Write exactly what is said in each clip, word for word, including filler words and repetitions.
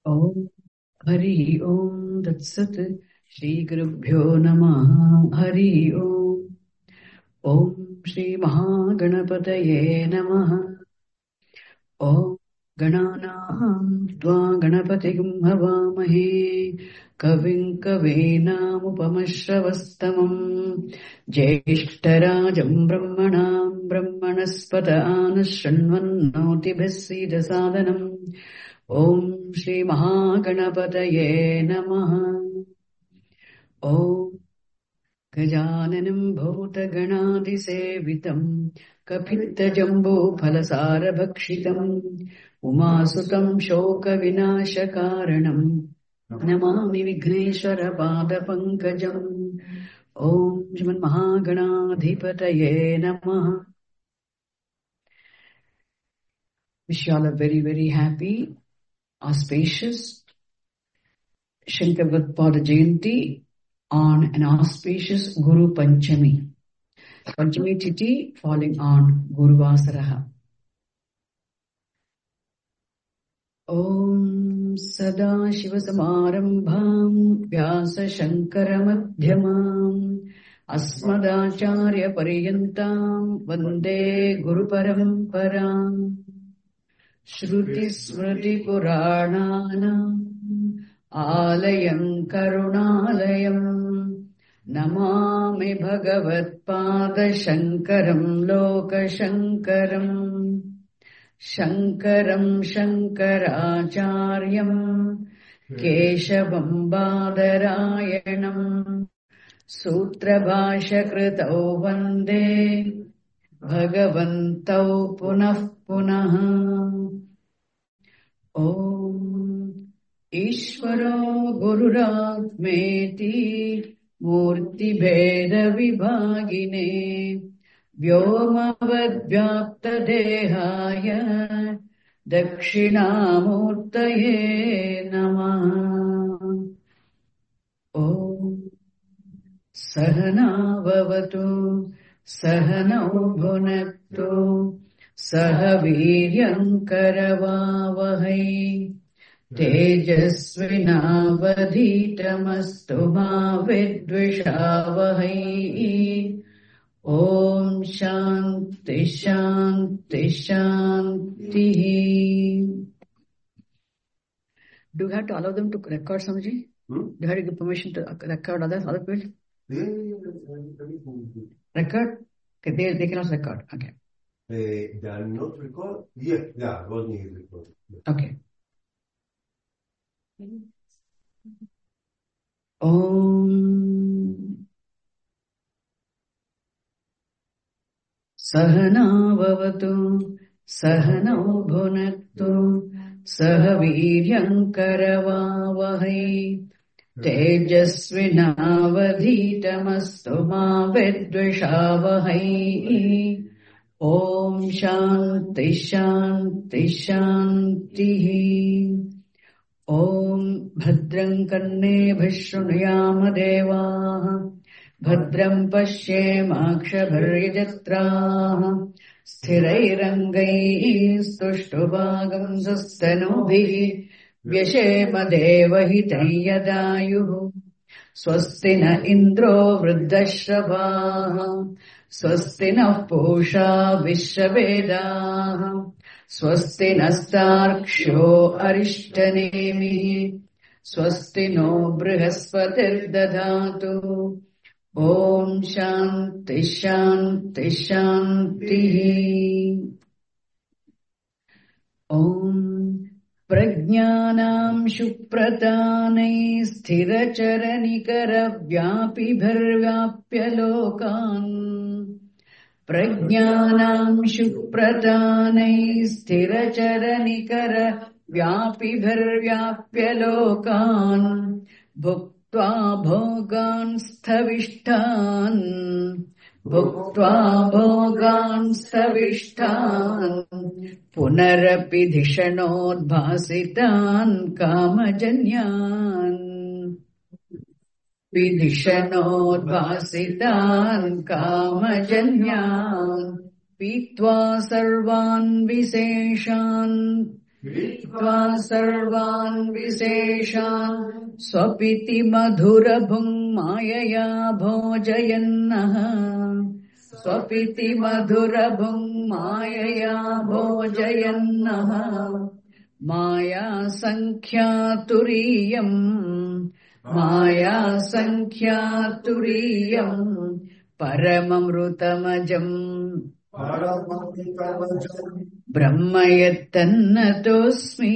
Om Hari Om Tat Sat Shri Gurubhyo Namaha Hari Om Om Shri Mahaganapataye Namaha Om Gananaham Tva Ganapatigam Havamahe Kavim Kavenamupamasravastamam Jeshtarajam Brahmanam Brahmanaspata Anashranvannoti Bhassida Sadhanam Om Shri Mahaganapataye Namaha Om Gajananam Bhutaganaadisevitam Kapittajambo Phalasarabhakshitam Umasutam Shoka Vinashakaranam Namami Vigneshwara Pada Pankajam Om Shriman Mahaganadhipataye Namaha. Wish you all a very, very happy, auspicious Shankaravad Jayanti on an auspicious Guru Panchami. Panchami Tithi falling on Guru Vasaraha. Om Sada Shiva Samarambham Vyasa Shankara Madhyamam Asmadacharya Pariyantam Vande Guru Paramparam Shruti Smriti Purananam Alayam Karunalayam Namami Bhagavat Pada Shankaram Loka Shankaram Shankaram Shankaracharyam Keshavam Badarayanam Sutra Bhasha Kritau Vande Bhagavantau Punah Punah Om Ishvaro Gururatmeti Murti Bheda Vibhagine Vyomavad Vyapta Dehaya Dakshinamurtaye Namaha. Om Sahana Vavatu Sahanau Bhunaktu Sahaviryam Karavavahai Tejasvinavadhitamastu ma vidvishavahai. Om Shanti Shanti Shanti. Do you have to allow them to record, Swamiji? Hmm? Do you have to give permission to record others, other people? Yeah, yeah, yeah. Record? Okay, they, they can also record. Okay. Uh, they are not record? Yeah, yeah, Rodney is recording. Yeah. Okay. Om Sahana Vavatu Sahanau Bhunaktu Sahaviryam Karavavahai Tejasvinavadhitamastu ma vidvishavahai. Om Shanti Shanti Shanti. Om Bhadram Karne Bhishrunuyama Devaha Bhadram Pashyemakshabharyajatraha Sthirairangai Stushtvagam Sastanubhi Vyashema Devahitai Yadayuhu Swasti na Indro Vruddhashrabaha Swasti na Pusha Vishwavedaha Swasti nastarksho arishtanemi Swasti no brihaspati dadhatu. Om Shanti Shanti Shanti. Om Prajnanam Shupratane Sthiracharanikara Vyapibharvyapya Lokan Prajnanam Shupratane Sthiracharanikara Vyapibharvyapya Lokan Bhuktva Bhogan Sthavishtan Bhuktva Bhogan Sthavishtan Punarapi Dhishanodbhasitan Kamajanyan Vidhishanodbhasitan Kamajanyan Pitva Sarvan Viseshan Hitva sarvan viseshan swapiti madhurabhung mayaya bhojayannaha. Swapiti madhurabhung mayaya bhojayannaha. Maya sankhya turiyam. Maya sankhya turiyam. Paramamrutamajam. Brahmayatannatosmi.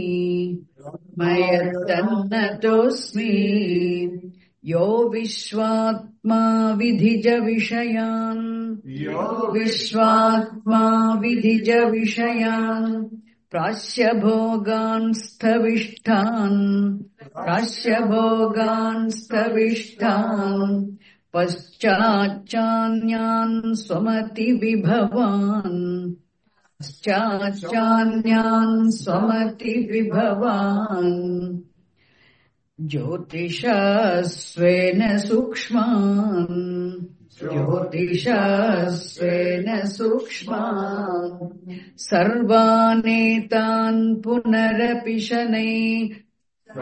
Brahmayatannatosmi. Yo Vishwatma Vidhija Vishayan. Yo Vishwatma Vidhija Vishayan. Prasya Bhogan Stavishtan. Prasya Bhogan Stavishtan. Paschachanyan Swamati Vibhavan. Paschachanyan Swamati Vibhavan. Jyotisha Svena Sukshman. Jyotisha Svena Sukshman. Sarvanetan Punarapishanai.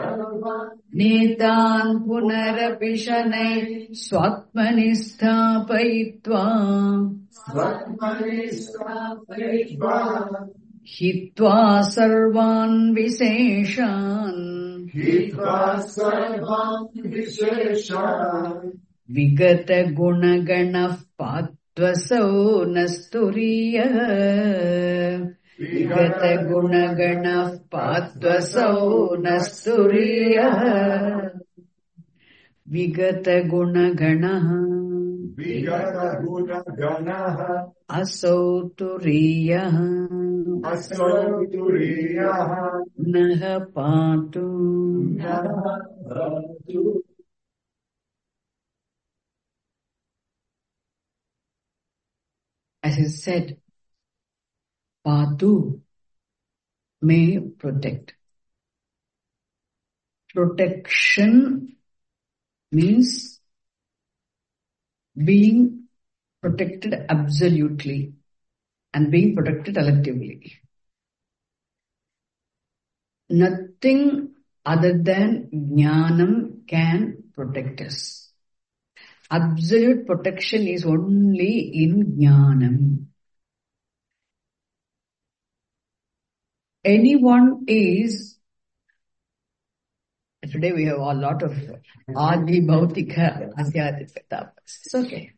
Netan Punarapishanai. Swatmani Sthapayitva. Swatmani Sthapayitva. Hitva Sarvan Viseshan. Hitva Sarvan Viseshan. Vigata Gunagana Patvasau Nasturiya. Vigata Gunagana Patvasau Nasturiya. Vigata Gunagana. Vigata Gunagana. Asau Turiya. Asau Turiya. Naha Patu. Naha Patu. As I said, Patu may protect. Protection means being protected absolutely and being protected relatively. Nothing other than Jnanam can protect us. Absolute protection is only in Jnanam. Anyone is, today we have a lot of Adi Bhautika Adhyatmika tapas. It's okay.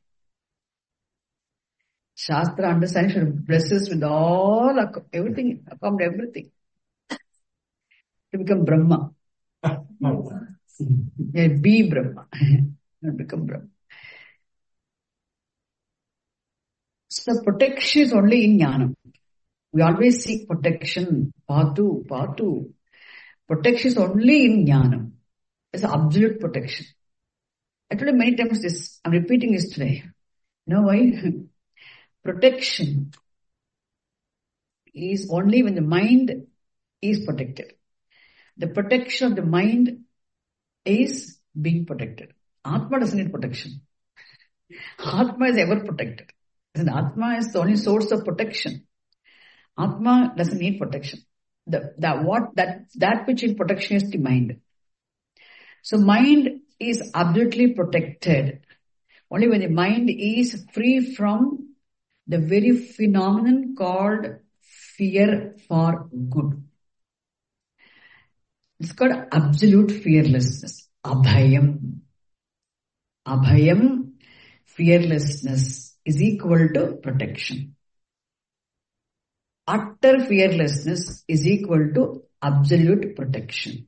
Shastra understanding should bless us with all, everything, accommodate everything. To become Brahma. Yeah, be Brahma. Not become Brahma. So protection is only in Jnanam. We always seek protection. Patu, Patu. Protection is only in Jnanam. It's absolute protection. I told you many times this. I'm repeating this today. You know why? Protection is only when the mind is protected. The protection of the mind is being protected. Atma doesn't need protection. Atma is ever protected. And Atma is the only source of protection. Atma doesn't need protection. The, that what that that which in protection is the mind. So mind is absolutely protected only when the mind is free from the very phenomenon called fear for good. It's called absolute fearlessness. Abhayam. Abhayam, fearlessness, is equal to protection. Utter fearlessness is equal to absolute protection.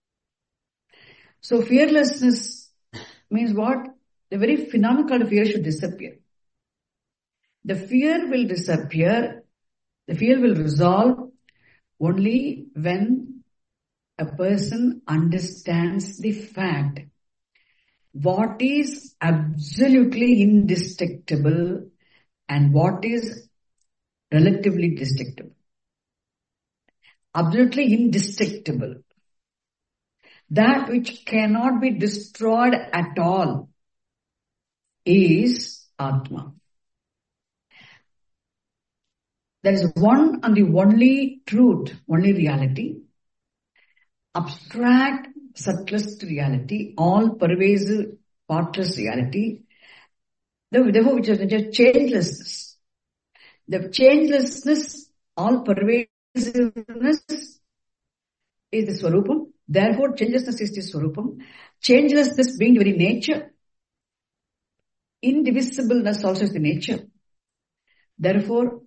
So fearlessness means what? The very phenomenon called fear should disappear. The fear will disappear, the fear will resolve only when a person understands the fact what is absolutely indestructible and what is relatively destructible. Absolutely indestructible. That which cannot be destroyed at all is Atma. There is one and the only truth, only reality, abstract, subtlest reality, all pervasive, partless reality, therefore which is just changelessness. The changelessness, all pervasiveness is the Swarupam. Therefore, changelessness is the Swarupam. Changelessness being the very nature. Indivisibleness also is the nature. Therefore,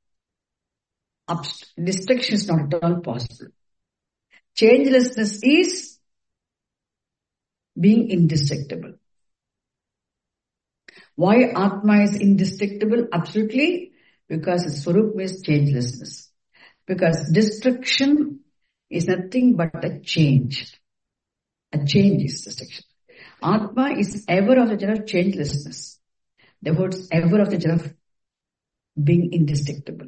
destruction is not at all possible. Changelessness is being indestructible. Why Atma is indestructible? Absolutely, because its Swarup is changelessness. Because destruction is nothing but a change. A change is destruction. Atma is ever of the nature of changelessness. Therefore, it's ever of the nature of being indestructible.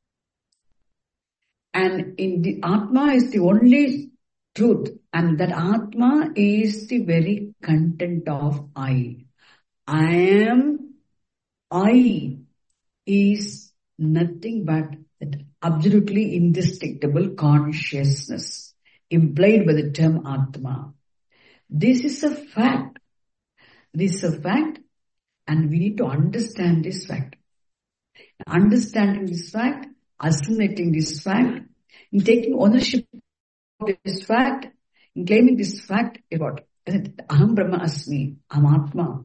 And in the Atma is the only truth, and that Atma is the very content of I. I am, I is nothing but that absolutely indestructible consciousness implied by the term Atma. This is a fact. This is a fact, and we need to understand this fact. Understanding this fact, assimilating this fact, in taking ownership of this fact, in claiming this fact about Aham Brahma Asmi, Aham Atma.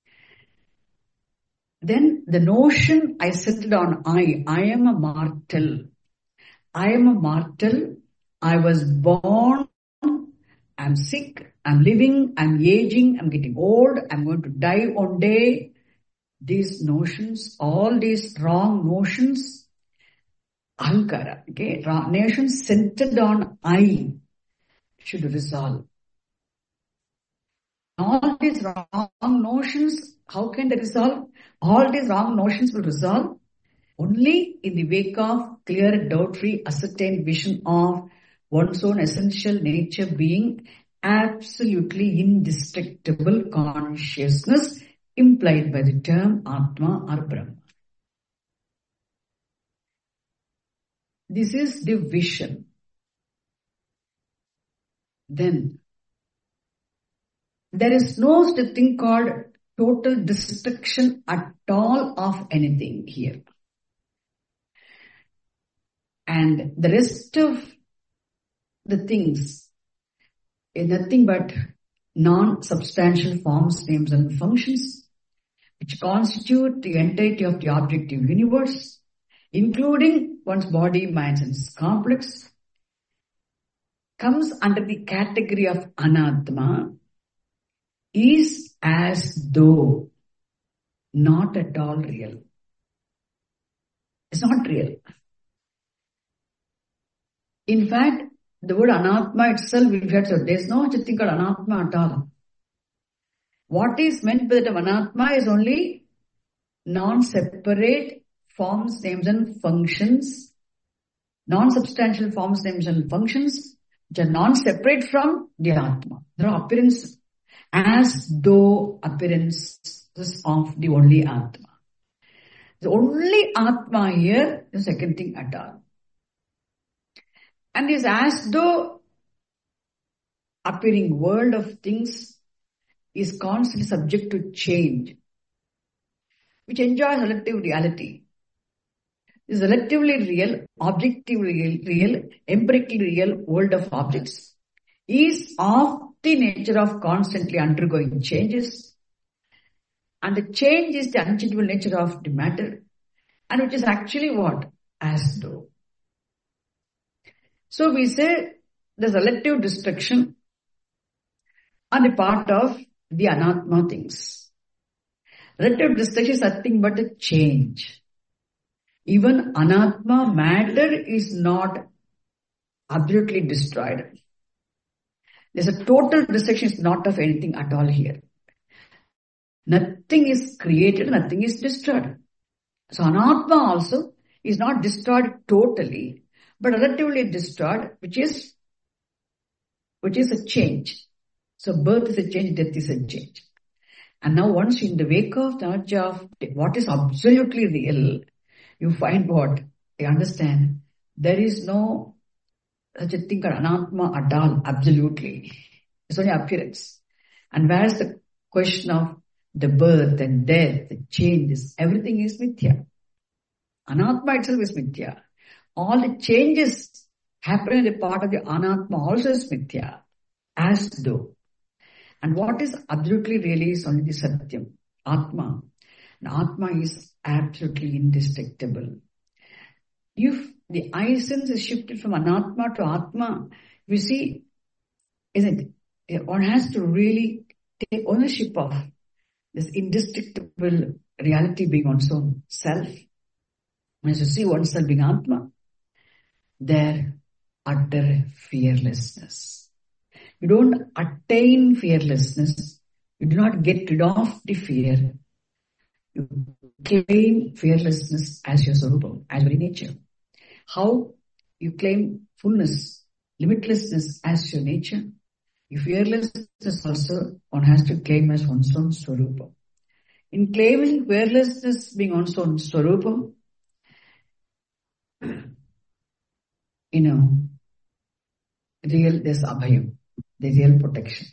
Then the notion I settled on I, I am a mortal. I am a mortal. I was born. I'm sick. I'm living. I'm aging. I'm getting old. I'm going to die one day. These notions, all these wrong notions, ahankara, okay, wrong notions centered on I should resolve. All these wrong notions, how can they resolve? All these wrong notions will resolve only in the wake of clear, doubt-free, ascertained vision of one's own essential nature being absolutely indestructible consciousness implied by the term Atma or Brahma. This is the vision. Then, there is no such thing called total destruction at all of anything here. And the rest of the things is nothing but non-substantial forms, names and functions which constitute the entirety of the objective universe, including one's body, mind and complex, comes under the category of Anatma, is as though not at all real. It's not real. In fact, the word Anatma itself, we've heard, so there's no such thing called Anatma at all. What is meant by the term Anatma is only non-separate forms, names and functions, non-substantial forms, names and functions, which are non-separate from the Atma. There are appearances, as though appearances of the only Atma. The only Atma here is the second thing at all. And is as though appearing world of things is constantly subject to change, which enjoys relative reality. Is relatively real, objectively real, real, empirically real world of objects is of the nature of constantly undergoing changes. And the change is the unchangeable nature of the matter, and which is actually what? As though. So we say there's relative destruction on the part of the Anatma things. Relative destruction is nothing but a change. Even Anatma matter is not absolutely destroyed. There's a total destruction, is not of anything at all here. Nothing is created, nothing is destroyed. So Anatma also is not destroyed totally, but relatively destroyed, which is, which is a change. So birth is a change, death is a change. And now once in the wake of the knowledge of what is absolutely real, you find what? you understand, there is no such a thing called anatma at all, absolutely. It's only appearance. And whereas the question of the birth and death, the changes, everything is mithya. Anatma itself is mithya. All the changes happening in the part of the anatma also is mithya, as though. And what is absolutely really is only the satyam, atma. And atma is absolutely indestructible. If the essence is shifted from anatma to atma, you see, isn't it? One has to really take ownership of this indestructible reality being one's own self. When you see oneself being atma, there utter fearlessness. You don't attain fearlessness. You do not get rid of the fear. You claim fearlessness as your sarupam, as your nature. How you claim fullness, limitlessness as your nature. Your fearlessness also one has to claim as one's own sarupam. In claiming fearlessness being one's own sarupam, you know, real, there's abhayam, there's real protection.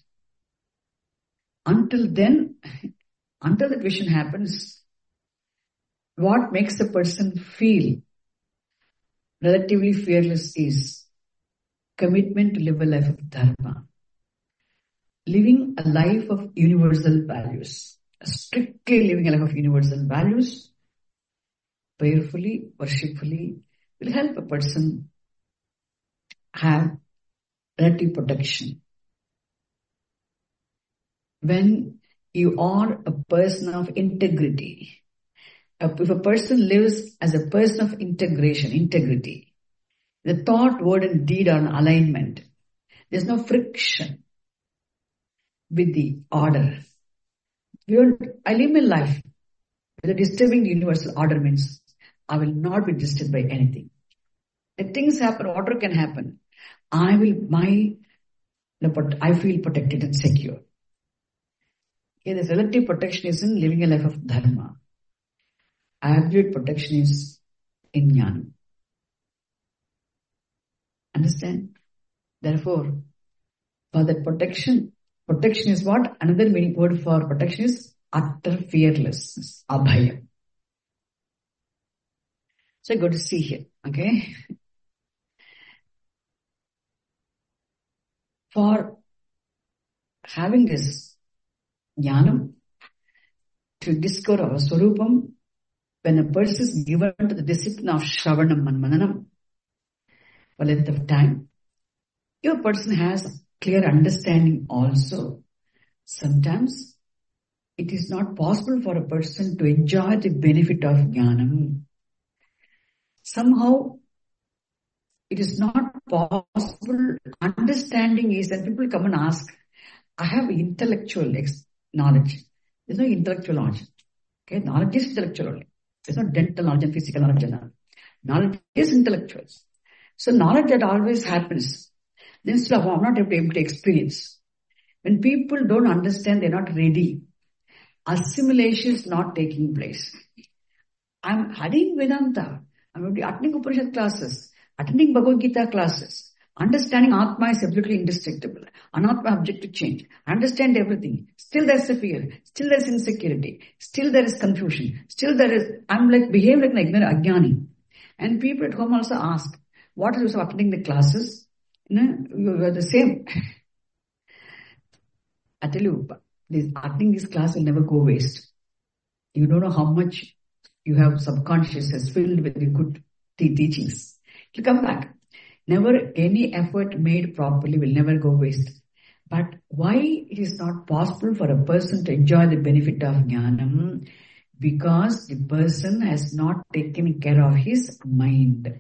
Until then, until that vision happens, what makes the person feel relatively fearless is commitment to live a life of dharma. Living a life of universal values. Strictly living a life of universal values, prayerfully, worshipfully, will help a person have relative protection. When you are a person of integrity, if a person lives as a person of integration, integrity, the thought, word and deed are in alignment. There's no friction with the order. I live my life without disturbing the universal order means I will not be disturbed by anything. If things happen, order can happen. I will, my, I feel protected and secure. Okay, this relative protection is in living a life of dharma. Absolute protection is in jnana. Understand? Therefore, for that protection, protection is what? Another meaning word for protection is utter fearlessness, abhaya. So I go to see here, okay? For having this jnanam, to discover our swarupam, when a person is given to the discipline of shravanam and mananam for length of time, your person has clear understanding also. Sometimes it is not possible for a person to enjoy the benefit of jnanam. Somehow it is not possible. Understanding is that people come and ask, I have intellectual knowledge. There's no intellectual knowledge. Okay, knowledge is intellectual only. There's no dental knowledge and physical knowledge. Knowledge is intellectual. So knowledge that always happens. Then still I'm not able to experience. When people don't understand, they're not ready. Assimilation is not taking place. I'm studying Vedanta. I'm attending Upanishad classes, attending Bhagavad Gita classes. Understanding Atma is absolutely indestructible. Anatma object to change. Understand everything. Still there's a fear. Still there's insecurity. Still there is confusion. Still there is, I'm like, behave like an ignorant ajnani. And people at home also ask, what is the use of attending the classes? You know, you are the same. I tell you, this, attending this class will never go waste. You don't know how much you have subconscious has filled with the good te- teachings. You come back. Never any effort made properly will never go waste. But why it is not possible for a person to enjoy the benefit of jnanam? Because the person has not taken care of his mind.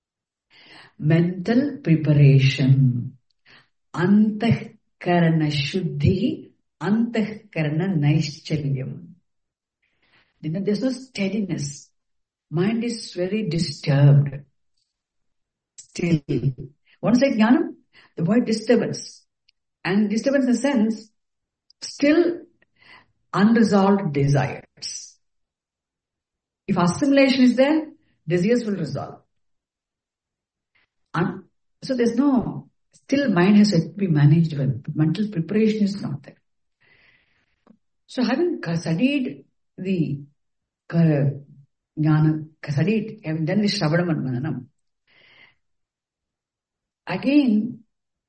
Mental preparation. Antahkarana shuddhi, antahkarana naischalyam. There's no steadiness. Mind is very disturbed. Still. Once like jnanam, the word disturbance. And disturbance in the sense, still unresolved desires. If assimilation is there, desires will resolve. And so there's no, still mind has to be managed well. Mental preparation is not there. So having studied the jnana, studied, having done the Shravanam and Mananam, again,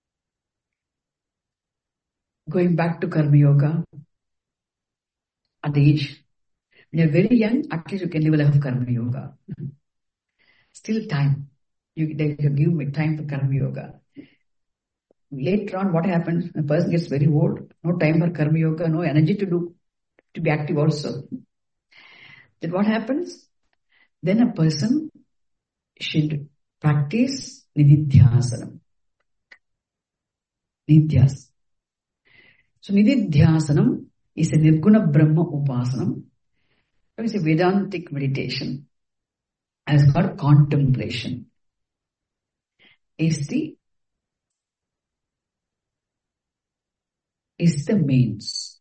going back to Karma Yoga, at the age, when you're very young, at least you can live a life of Karma Yoga. Still time. You, they give me time for Karma Yoga. Later on, what happens? The person gets very old, no time for Karma Yoga, no energy to do, to be active also. Then what happens? Then a person should practice Nididhyasanam. Nididhyasanam. So Nididhyasanam is a Nirguna Brahma Upasanam. It's a Vedantic meditation. As called contemplation. Is the is the means.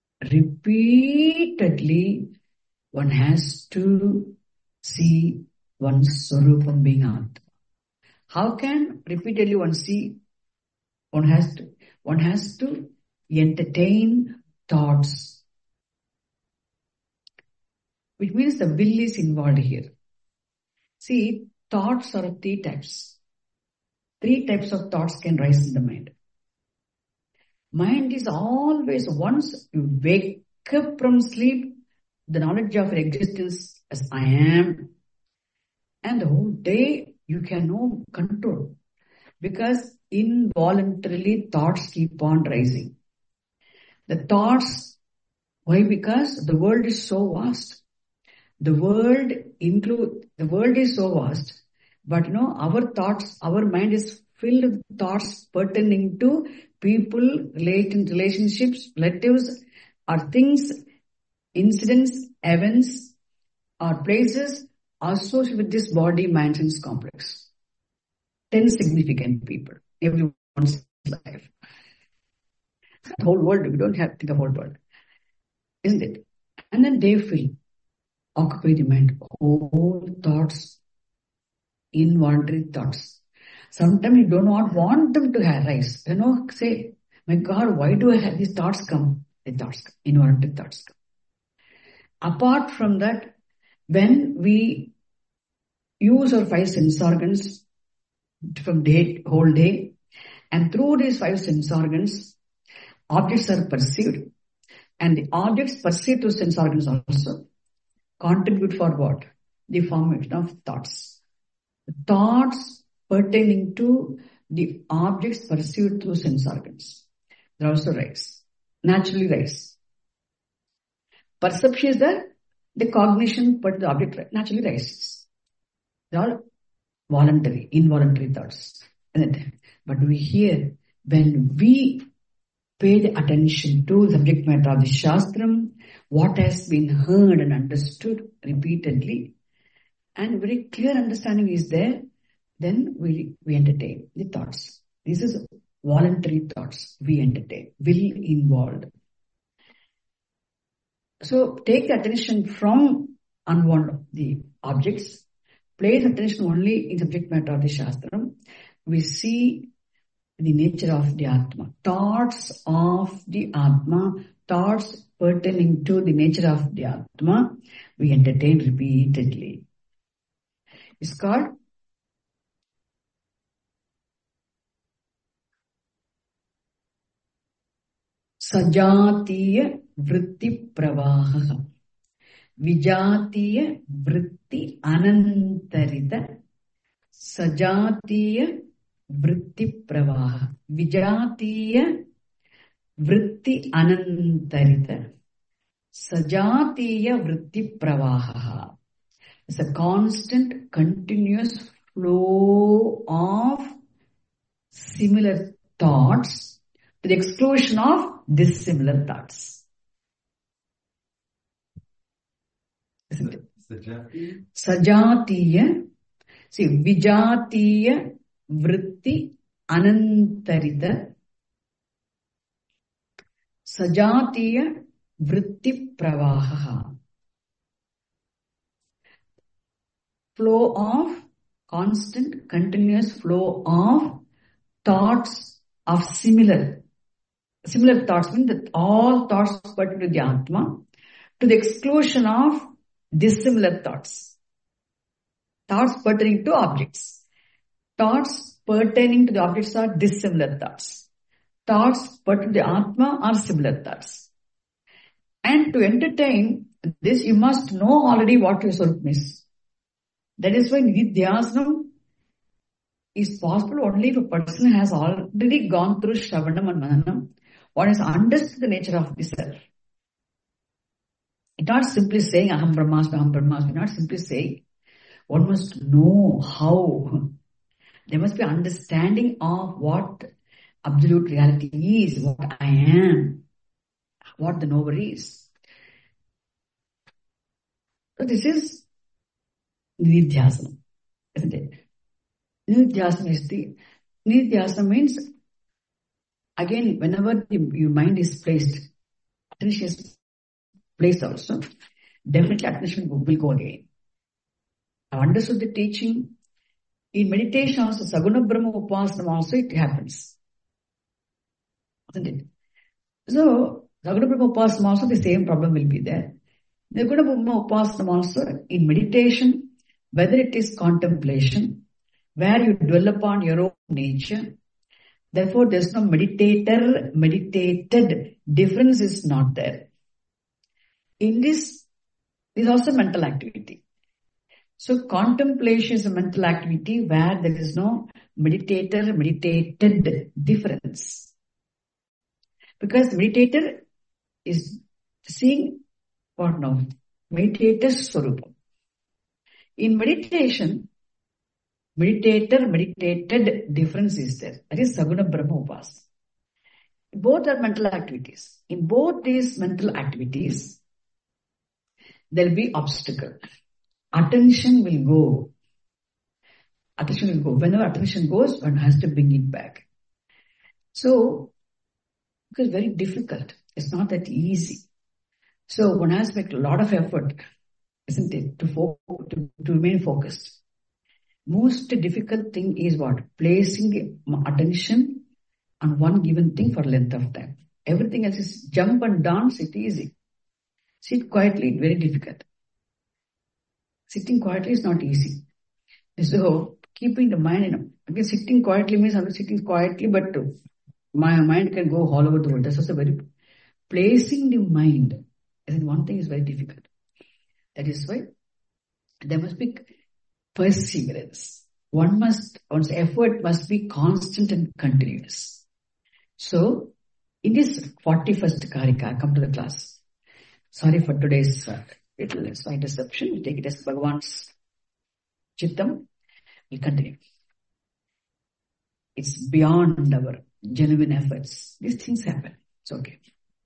Repeatedly, one has to see one's Swarupam being Atma. How can repeatedly one see? One has to, one has to entertain thoughts. Which means the will is involved here. See, thoughts are of three types. Three types of thoughts can rise in the mind. Mind is always, once you wake up from sleep, the knowledge of your existence as I am, and the whole day you can no control. Because involuntarily thoughts keep on rising. The thoughts, why? Because the world is so vast. The world include, the world is so vast, but you know, our thoughts, our mind is filled with thoughts pertaining to people, related relationships, relatives, or things, incidents, events, or places associated with this body, mind, sense complex. Ten significant people, everyone's life. The whole world, we don't have to think of the whole world. Isn't it? And then they feel, occupy the mind, whole thoughts, involuntary thoughts. Sometimes you do not want them to arise. You know, say, my God, why do I have these thoughts come? The thoughts come, involuntary thoughts come. Apart from that, when we use our five sense organs from day, whole day, and through these five sense organs, objects are perceived, and the objects perceived through sense organs also contribute for what? The formation of thoughts. Thoughts pertaining to the objects perceived through sense organs. They also rise. Naturally rise. Perception is there. The cognition per the object naturally rises. They are all voluntary, involuntary thoughts. But we hear, when we pay the attention to the subject matter of the Shastram, what has been heard and understood repeatedly, and very clear understanding is there, then we, we entertain the thoughts. This is voluntary thoughts we entertain, will involved. So take the attention from unwanted the objects, place attention only in subject matter of the Shastram. We see the nature of the Atma, thoughts of the Atma, thoughts pertaining to the nature of the Atma, we entertain repeatedly. It's called Sajatiya Vritti Pravaha, Vijatiya Vritti Anantarita, Sajatiya Vritti Pravaha, Vijatiya Vritti Anantarita, Sajatiya Vritti Pravaha. It's a constant, continuous flow of similar thoughts to the exclusion of dissimilar thoughts. Isn't it? Sajatiya. Sajatiya. See, Vijatiya Vritti Anantarita, Sajatiya Vritti Pravaha. Flow of constant, continuous flow of thoughts of similar, similar thoughts, means that all thoughts pertain to the Atma, to the exclusion of dissimilar thoughts. Thoughts pertaining to objects. Thoughts pertaining to the objects are dissimilar thoughts. Thoughts pertaining to the Atma are similar thoughts. And to entertain this, you must know already what your Swarup is. That is why Nididhyasanam is possible only if a person has already gone through Shravanam and Mananam, one has understood the nature of the self. It's not simply saying Aham Brahmasmi, Aham Brahmasmi, not simply saying. One must know how. There must be understanding of what absolute reality is, what I am, what the knower is. So this is Nididhyasana, isn't it? Nididhyasana is the, Nididhyasana means, again, whenever the, your mind is placed, attention is placed also, definitely attention will go again. I've understood the teaching. In meditation also, Saguna Brahma Upasana also it happens. Isn't it? So, Saguna Brahma Upasana also the same problem will be there. Nirguna Brahma Upasana also in meditation, whether it is contemplation, where you dwell upon your own nature, therefore there is no meditator, meditated, difference is not there. In this, is also mental activity. So contemplation is a mental activity where there is no meditator, meditated difference. Because meditator is seeing what now? Meditator's Swarupa. In meditation, meditator, meditated difference is there. That is Saguna Brahma Upasana. Both are mental activities. In both these mental activities, there will be obstacle. Attention will go. Attention will go. Whenever attention goes, one has to bring it back. So, because very difficult. It's not that easy. So one has to make a lot of effort, isn't it, to, fo- to, to remain focused. Most difficult thing is what? Placing the attention on one given thing for length of time. Everything else is jump and dance, it's easy. Sit quietly, very difficult. Sitting quietly is not easy. So, keeping the mind in, again, sitting quietly means I'm sitting quietly, but my mind can go all over the world. That's also very, placing the mind, and one thing is very difficult. That is why there must be perseverance. One must, one's effort must be constant and continuous. So, in this forty-first Karika, I come to the class. Sorry for today's uh, little slight deception. We take it as Bhagavan's Chittam. We'll continue. It's beyond our genuine efforts. These things happen. It's okay.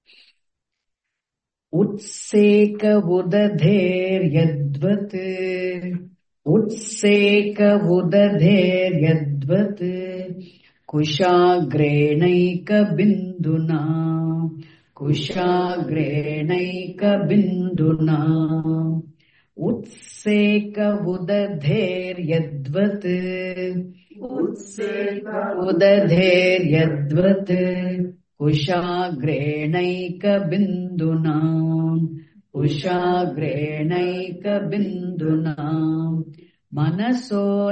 Utseka Budadher Yadvat Utseka Budadher Yadvat Kushagrenaika Binduna Kushagrenaika Binduna Utseka Budadher Yadvat Utseka Budadher Yadvat Kushagrenaika Binduna Kushagrenaika Binduna Manaso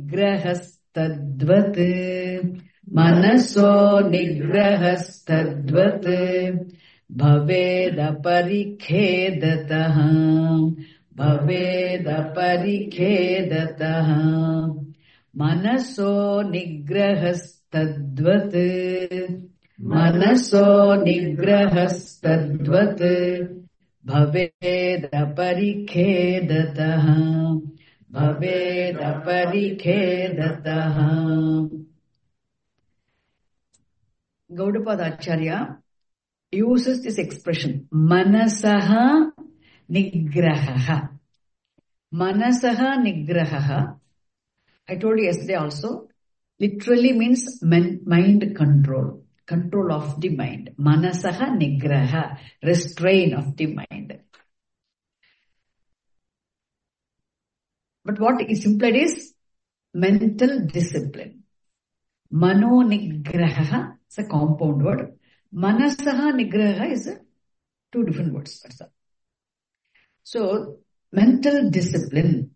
Nigrahastadvat Manaso Nigrahastadvat Bhaveda Parikhedataha Bhaveda Parikhedataha Manaso Nigrahastadvat Manaso Nigrahastadvat Bhaveda Parikhedataha Bhaveda Parikhedataha. Gaudapada Acharya uses this expression, Manasaha Nigrahaha. Manasaha Nigrahaha. I told you yesterday also, literally means mind control. Control of the mind. Manasaha Nigraha. Restrain of the mind. But what is implied is mental discipline. Mano nigraha is a compound word. Manasaha nigraha is a two different words. That's all. So, mental discipline.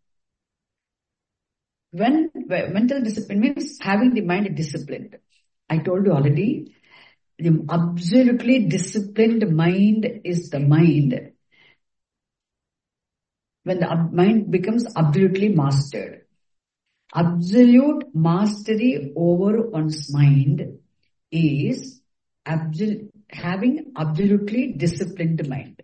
When, when mental discipline means having the mind disciplined. I told you already, the absolutely disciplined mind is the mind when the mind becomes absolutely mastered. Absolute mastery over one's mind is absol- having absolutely disciplined mind.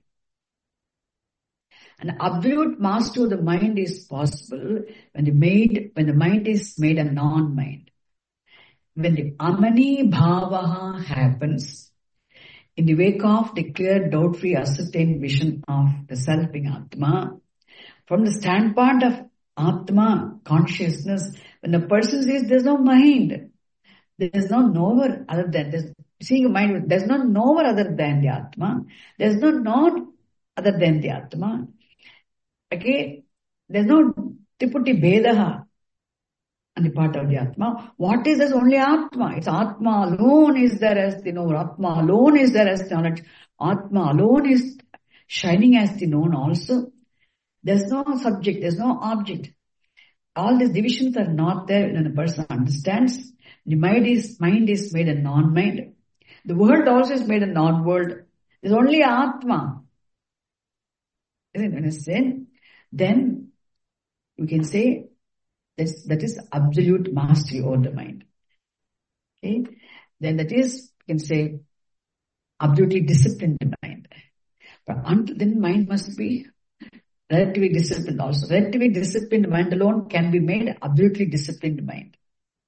An absolute mastery of the mind is possible when the made when the mind is made a non-mind. When the amani bhavaha happens, in the wake of the clear, doubt-free, ascertained vision of the self being Atma, from the standpoint of Atma, consciousness, when a person says there's no mind, there's no knower other than, there's, seeing a mind, there's no knower other than the Atma, there's no known other than the Atma. Okay, there's no tiputi bedaha on the part of the Atma. What is this? Only Atma. It's Atma alone is there as the knower. Atma alone is there as the knowledge. Atma alone is shining as the known also. There's no subject, there's no object. All these divisions are not there when a person understands. The mind is, mind is made a non-mind. The world also is made a non-world. There's only Atma. Isn't it? Understand? Then we can say that's, that is absolute mastery over the mind. Okay? Then that is, we can say, absolutely disciplined mind. But until then mind must be relatively disciplined also. Relatively disciplined mind alone can be made absolutely disciplined mind.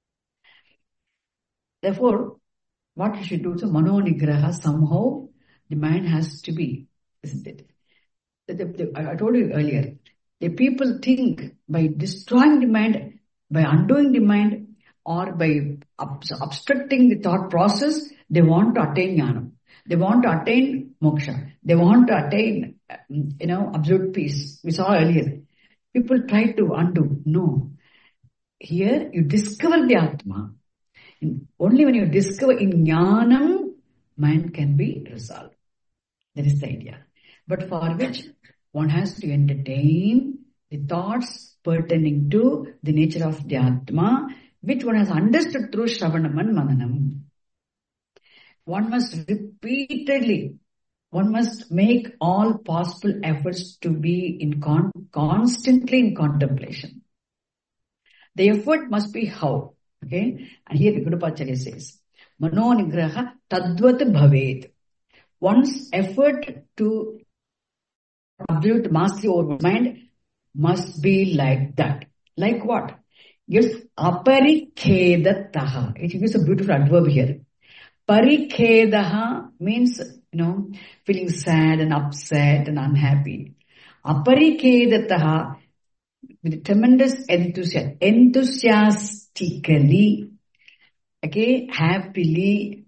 Therefore, what you should do, so mano nigraha, somehow the mind has to be, isn't it? The, the, the, I told you earlier, the people think by destroying the mind, by undoing the mind, or by ob- obstructing the thought process, they want to attain jnana. They want to attain moksha. They want to attain, you know, absolute peace. We saw earlier. People try to undo. No. Here you discover the Atma. Only when you discover in jnanam, mind can be resolved. That is the idea. But for which one has to entertain the thoughts pertaining to the nature of the Atma, which one has understood through Shravanam and Mananam. One must repeatedly, one must make all possible efforts to be in con- constantly in contemplation. The effort must be how? Okay? And here the Gurupacharya says, Mano Nigraha Tadvat Bhaved. One's effort to absolute mastery over mind must be like that. Like what? Gives aparikhedattaha. It gives a beautiful adverb here. Parikhedaha means, you know, feeling sad and upset and unhappy. Aparikhedattaha, with tremendous enthusiasm, enthusiastically, okay, happily,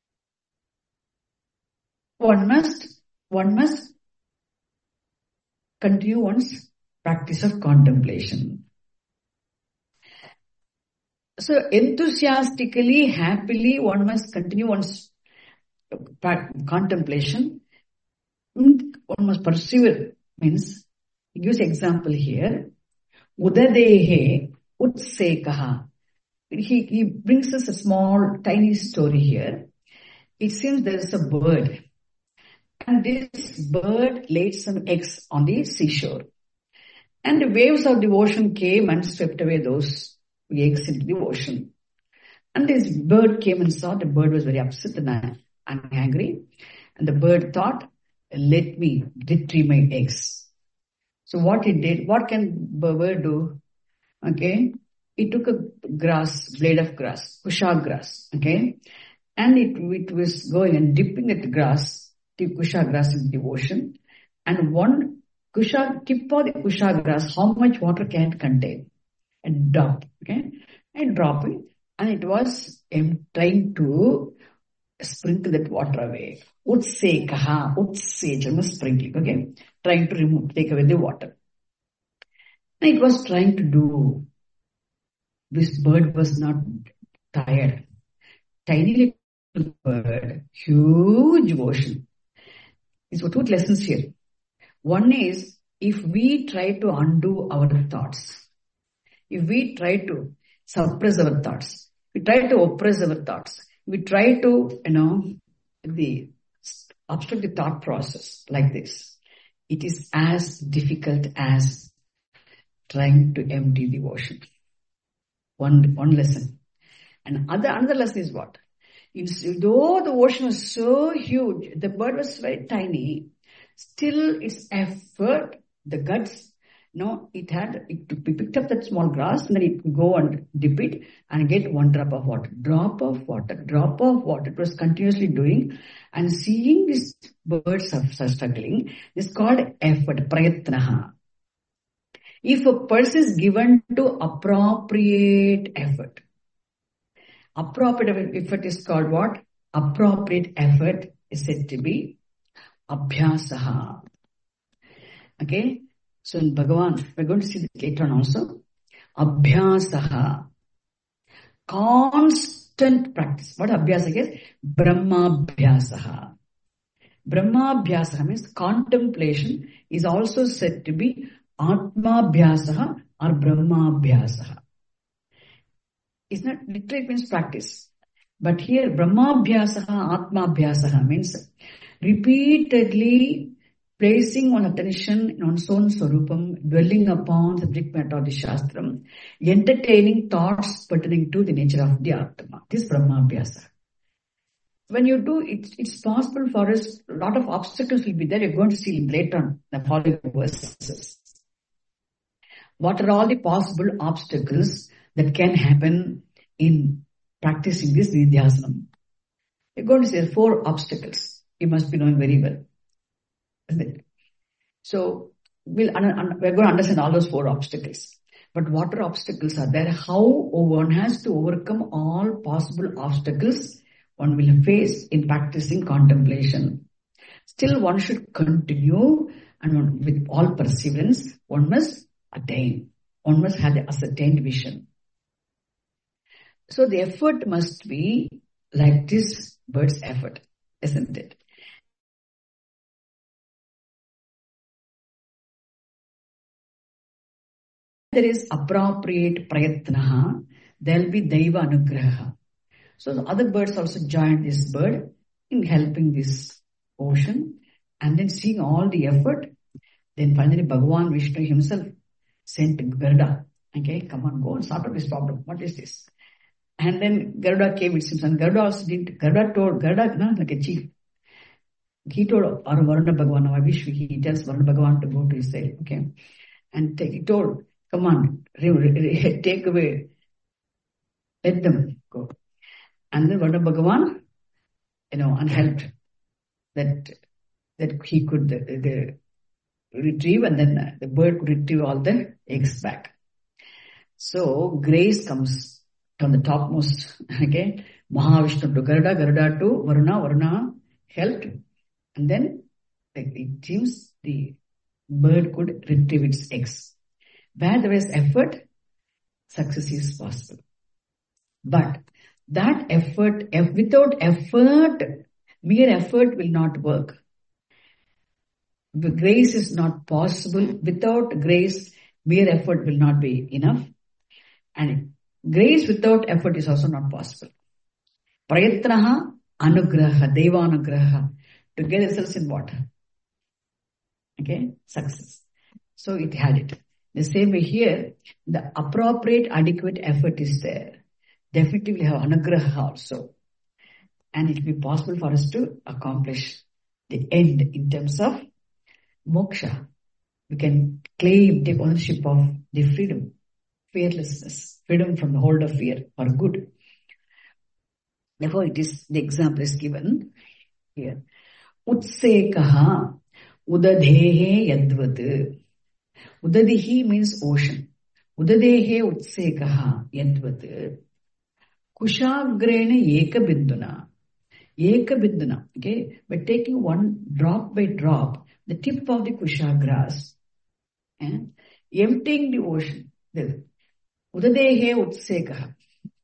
one must, one must continue one's practice of contemplation. So enthusiastically, happily, one must continue one's contemplation. One must pursue it. Means, he gives example here. Udadehe utsekaha. He, he brings us a small, tiny story here. It seems there is a bird. And this bird laid some eggs on the seashore. And the waves of the ocean came and swept away those eggs into the ocean. And this bird came and saw. The bird was very upset and angry. And the bird thought, let me retrieve my eggs. So what it did, what can the bird do? Okay. It took a grass, blade of grass, kusha grass. Okay. And it, it was going and dipping at the grass, the kusha grass in the ocean. And one kusha, tip of the kusha grass, how much water can it contain? And drop, okay, and drop it, and it was um, trying to sprinkle that water away. Utsekaha, utsejam, sprinkling, okay, trying to remove, take away the water. And it was trying to do, this bird was not tired. Tiny little bird, huge ocean. These were two lessons here. One is, if we try to undo our thoughts, if we try to suppress our thoughts, we try to oppress our thoughts, we try to, you know, the obstruct the thought process like this, it is as difficult as trying to empty the ocean. One, one lesson. And other, another lesson is what? It's, though the ocean was so huge, the bird was very tiny, still its effort, the guts, no, it had, it picked up that small grass and then it could go and dip it and get one drop of water. Drop of water, drop of water. It was continuously doing, and seeing these birds are struggling, this is called effort, prayatnaha. If a person is given to appropriate effort, appropriate effort is called what? Appropriate effort is said to be abhyasaha. Okay? So in Bhagavan, we're going to see this later on also. Abhyasaha. Constant practice. What abhyasa is? Brahmabhyasaha. Brahmabhyasaha means contemplation is also said to be Atmabhyasaha or Brahmabhyasaha. It's not literally, it means practice. But here Brahmabhyasaha, Atmabhyasaha means repeatedly placing on attention on one's own Swarupam, dwelling upon subject matter of the Shastram, entertaining thoughts pertaining to the nature of the Atma. This is Brahmabhyasa. When you do, it, it's possible for us, a lot of obstacles will be there. You're going to see later on the following verses. What are all the possible obstacles that can happen in practicing this Nidhyasanam? You're going to see four obstacles. You must be knowing very well. Isn't it? So we'll, we're going to understand all those four obstacles. But what are obstacles are there? How one has to overcome all possible obstacles one will face in practicing contemplation. Still one should continue, and with all perseverance, one must attain. One must have the ascertained vision. So the effort must be like this bird's effort, isn't it? There is appropriate prayatnaha, there will be daiva anugraha. So the other birds also joined this bird in helping this ocean, and then seeing all the effort, then finally Bhagavan Vishnu himself sent Garuda. Okay, come on, go and sort out this problem. What is this? And then Garuda came with him, and Garuda also didn't. Garuda told, Garuda, no, like a chief. He told our Varuna Bhagavan, I wish he tells Varuna Bhagavan to go to his side. Okay. And he told, come on, take away, let them go. And then Varuna Bhagavan, you know, and helped that, that he could the, the retrieve, and then the bird could retrieve all the eggs back. So grace comes from the topmost, okay, Mahavishnu to Garuda, Garuda to Varuna, Varuna helped, and then like, it seems the bird could retrieve its eggs. Where there is effort, success is possible. But that effort, without effort, mere effort will not work. The grace is not possible. Without grace, mere effort will not be enough. And grace without effort is also not possible. Prayatnaha, anugraha, deva anugraha, to get results in what? Okay, success. So it had it. The same way here, the appropriate, adequate effort is there. Definitely we have anugraha also. And it will be possible for us to accomplish the end in terms of moksha. We can claim, take ownership of the freedom, fearlessness, freedom from the hold of fear for good. Therefore, it is, the example is given here. Utsekaha udadhehe yadvat. Udadihi means ocean. Udadehe utsekaha yadvat. Kushagrena eka binduna. Eka binduna. Okay. By taking one drop by drop, the tip of the kushagras, and emptying the ocean. The, Udadehe utsekaha.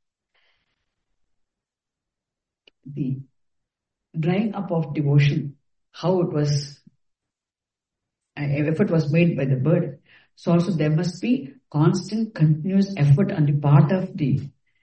The drying up of devotion, how it was, effort was made by the bird. So also there must be constant, continuous effort on the part of the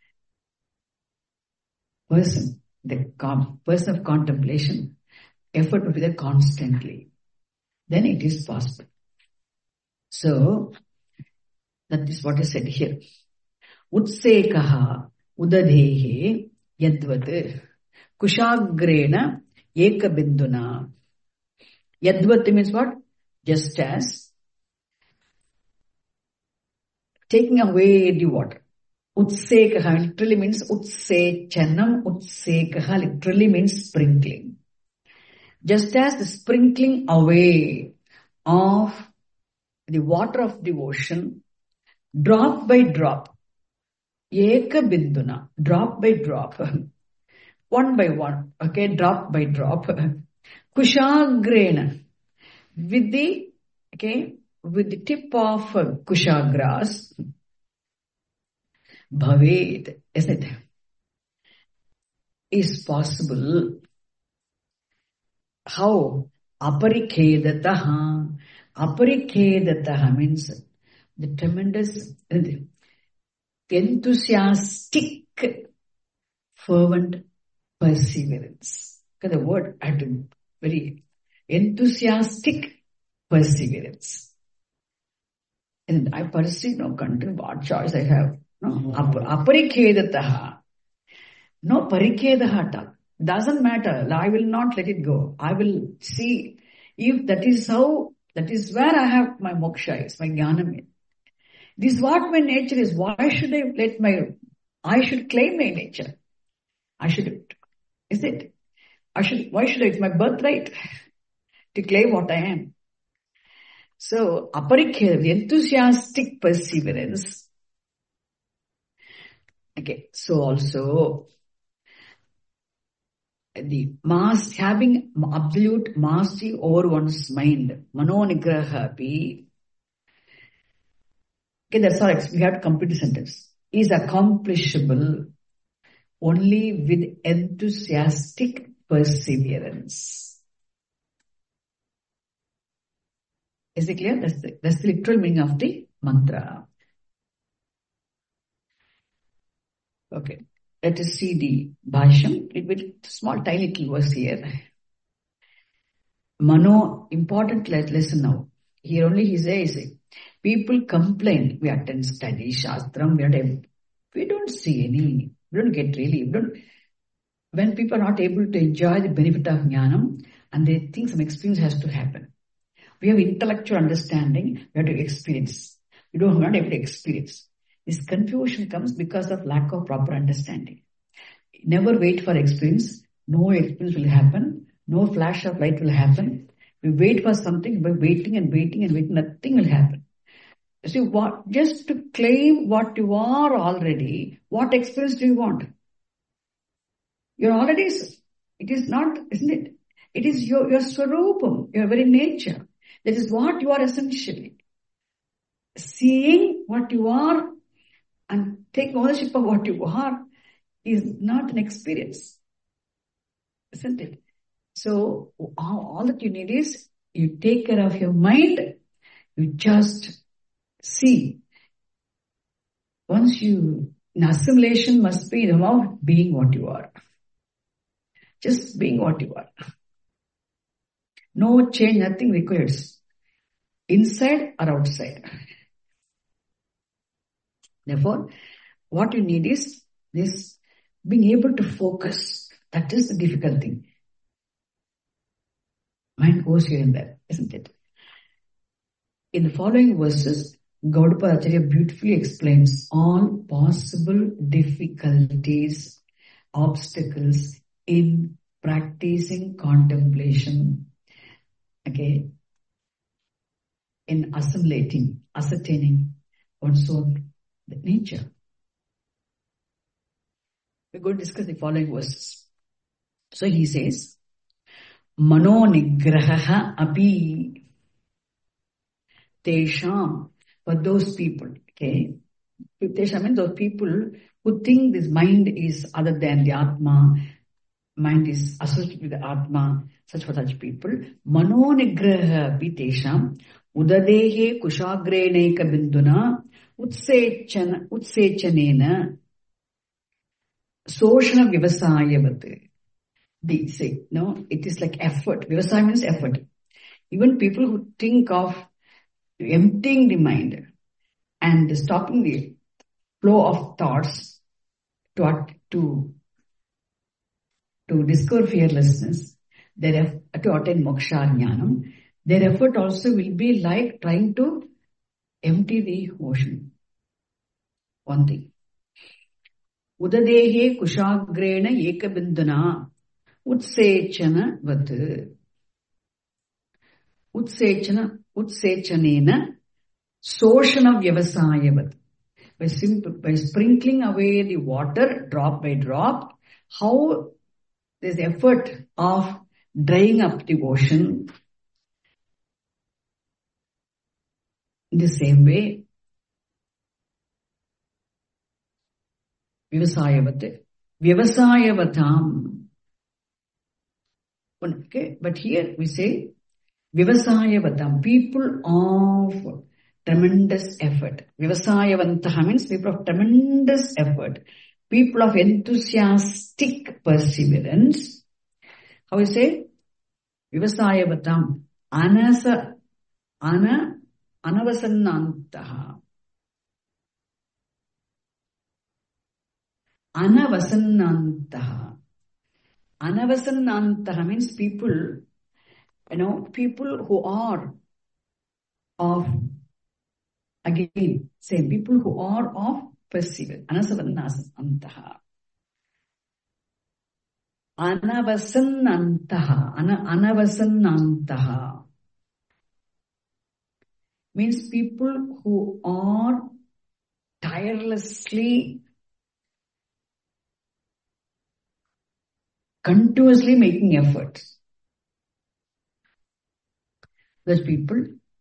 person, the person of contemplation. Effort will be there constantly. Then it is possible. So, that is what is said here. Utsekaha udadehe yadvat kushagrena ekabinduna. Yadvat means what? Just as taking away the water. Utsekaha literally means utsechanam. Utsekaha literally means sprinkling. Just as the sprinkling away of the water of devotion, drop by drop, eka binduna, drop by drop, one by one, okay, drop by drop, kushagrena, with the, okay, with the tip of kushagras, bhaved, isn't it? Is possible. How? Aparikedataha. Aparikedataha means the tremendous, enthusiastic, fervent perseverance. Because the word had to be very enthusiastic perseverance. And I perceive no country, what choice I have. No, aparikedataha. No parikedaha. Doesn't matter. I will not let it go. I will see if that is how, that is where I have my moksha is, my jnanam. This is what my nature is. Why should I let my, I should claim my nature. I should, is it? I should, why should I? It's my birthright to claim what I am. So, aparikhe, enthusiastic perseverance. Okay, so also, the mass, having absolute mastery over one's mind, mano nigraha api. Okay, that's all. We have to complete the sentence. Is accomplishable only with enthusiastic perseverance. Is it clear? That's the, that's the literal meaning of the mantra. Okay. Let us see the Bhashyam. It will small tiny little verse here. Mano, important lesson now. Here only he says, people complain. We attend study, Shastram, we are we don't see any, we don't get really, we don't, when people are not able to enjoy the benefit of Jnanam and they think some experience has to happen. We have intellectual understanding, we have to experience. We don't, we're not able to experience. This confusion comes because of lack of proper understanding. Never wait for experience. No experience will happen. No flash of light will happen. We wait for something, by waiting and waiting and waiting, nothing will happen. See, what, just to claim what you are already, what experience do you want? You're already, it is not, isn't it? It is your, your swarupam, your very nature. That is what you are essentially. Seeing what you are and take ownership of what you are is not an experience. Isn't it? So all that you need is you take care of your mind, you just see. Once you, in assimilation must be about being what you are. Just being what you are. No change, nothing requires. Inside or outside. Therefore, what you need is this being able to focus. That is the difficult thing. Mind goes here and there, isn't it? In the following verses, Gaudapada Acharya beautifully explains all possible difficulties, obstacles in practicing contemplation. Okay, in assimilating, ascertaining one's own nature. We're going to discuss the following verses. So he says, Mano nigraha api tesham, for those people, okay, Vitesha means those people who think this mind is other than the Atma, mind is associated with the Atma, such for such people. Mano nigraha vitesham udadehe kushagreneka binduna utsechana utsechanena soshana vivasayavate. They say, no, it is like effort. Vivasaya means effort. Even people who think of emptying the mind and stopping the flow of thoughts to, to, to discover fearlessness, their effort to attain moksha jnanam, their effort also will be like trying to empty the ocean. One thing. Udadehe kushagrena ekabindana utsechana vat. Utsechana, utsechanena soshana vyavasayavat. By simple, by sprinkling away the water drop by drop, how there's effort of drying up the ocean. In the same way, Vyavasayavat, Vyavasayavatam. Okay, but here we say Vyavasayavatam, people of tremendous effort. Vyavasayavantaha means people of tremendous effort. People of enthusiastic perseverance. How we say? Vyavasayavatam. Anasa, ana, anavasannantaha. Anavasannantaha. Anavasannantaha means people, you know, people who are of, again, say people who are of perseverance. Anasavannantaha. Anavasannantaha. Ana, anavasannantaha. Means people who are tirelessly, continuously making efforts. Those people,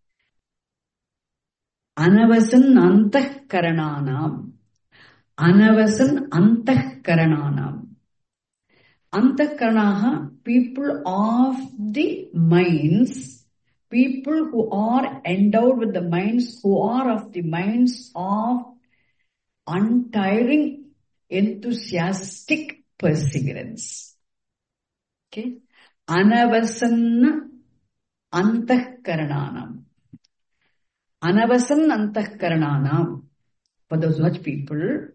Anavasan antah karananam. Anavasan antah karananam. Antah karanaha, people of the minds, people who are endowed with the minds, who are of the minds of untiring, enthusiastic perseverance. Okay? Anavasan antah karananam. Anavasan antah karananam. For those such people,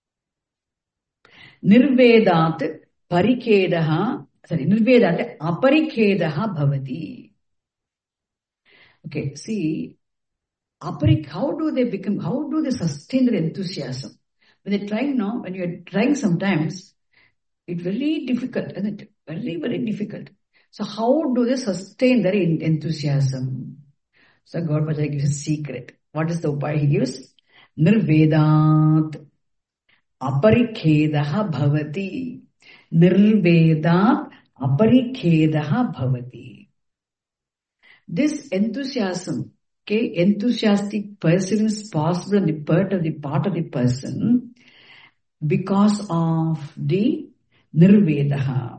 nirvedat parikedaha, sorry, nirvedat aparikedaha bhavati. Okay, see, aparik, how do they become, how do they sustain their enthusiasm? When they're trying now, when you're trying sometimes, it's very difficult, isn't it? Very, very difficult. So how do they sustain their enthusiasm? So God Pachari gives a secret. What is the upaya he gives? Nirvedat aparikedaha bhavati. Nirvedat aparikedaha bhavati. This enthusiasm, okay, enthusiastic perseverance is possible on the part of the part of the person because of the nirvedaha.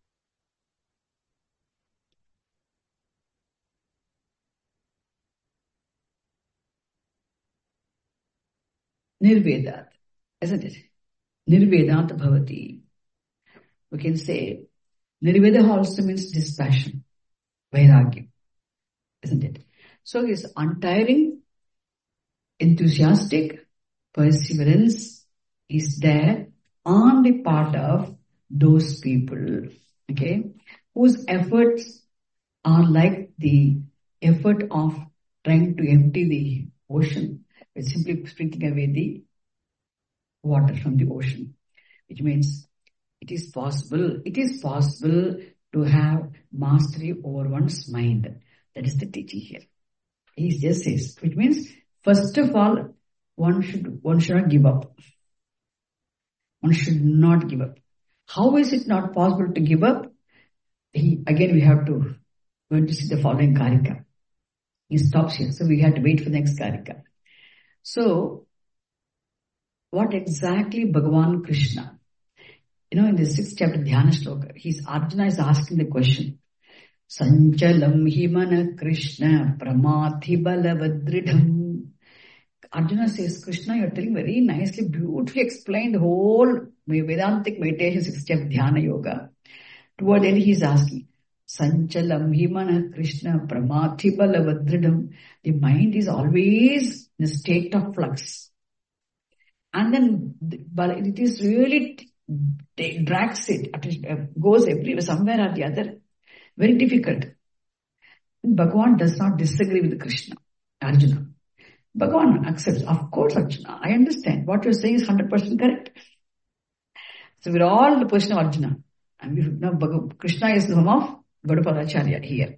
Nirvedat, isn't it? Nirvedat bhavati. We can say, Nirveda also means dispassion, vairagya, isn't it? So it's untiring, enthusiastic perseverance is there on the part of those people, okay, whose efforts are like the effort of trying to empty the ocean. It's simply sprinkling away the water from the ocean, which means it is possible, it is possible to have mastery over one's mind. That is the teaching here. He just says, which means, first of all, one should, one should not give up. One should not give up. How is it not possible to give up? He, again, we have to, going to see the following karika. He stops here, so we have to wait for the next karika. So, what exactly Bhagavan Krishna, you know, in the sixth chapter Dhyana Shloka, he's, Arjuna is asking the question, Sanchalam himana Krishna pramathi balavadridham. Arjuna says, Krishna, you're telling very nicely, beautifully explained the whole Vedantic meditation, sixth chapter Dhyana Yoga. Toward the end, he's asking, Sanchalam himana Krishna pramathi balavadridham. The mind is always in a state of flux. And then it is really, it drags it, it goes everywhere, somewhere or the other. Very difficult. Bhagavan does not disagree with Krishna, Arjuna. Bhagavan accepts, of course, Arjuna, I understand. What you're saying is one hundred percent correct. So we're all in the position of Arjuna. And we know Bhagavan, Krishna is the form of Gaudapadacharya here.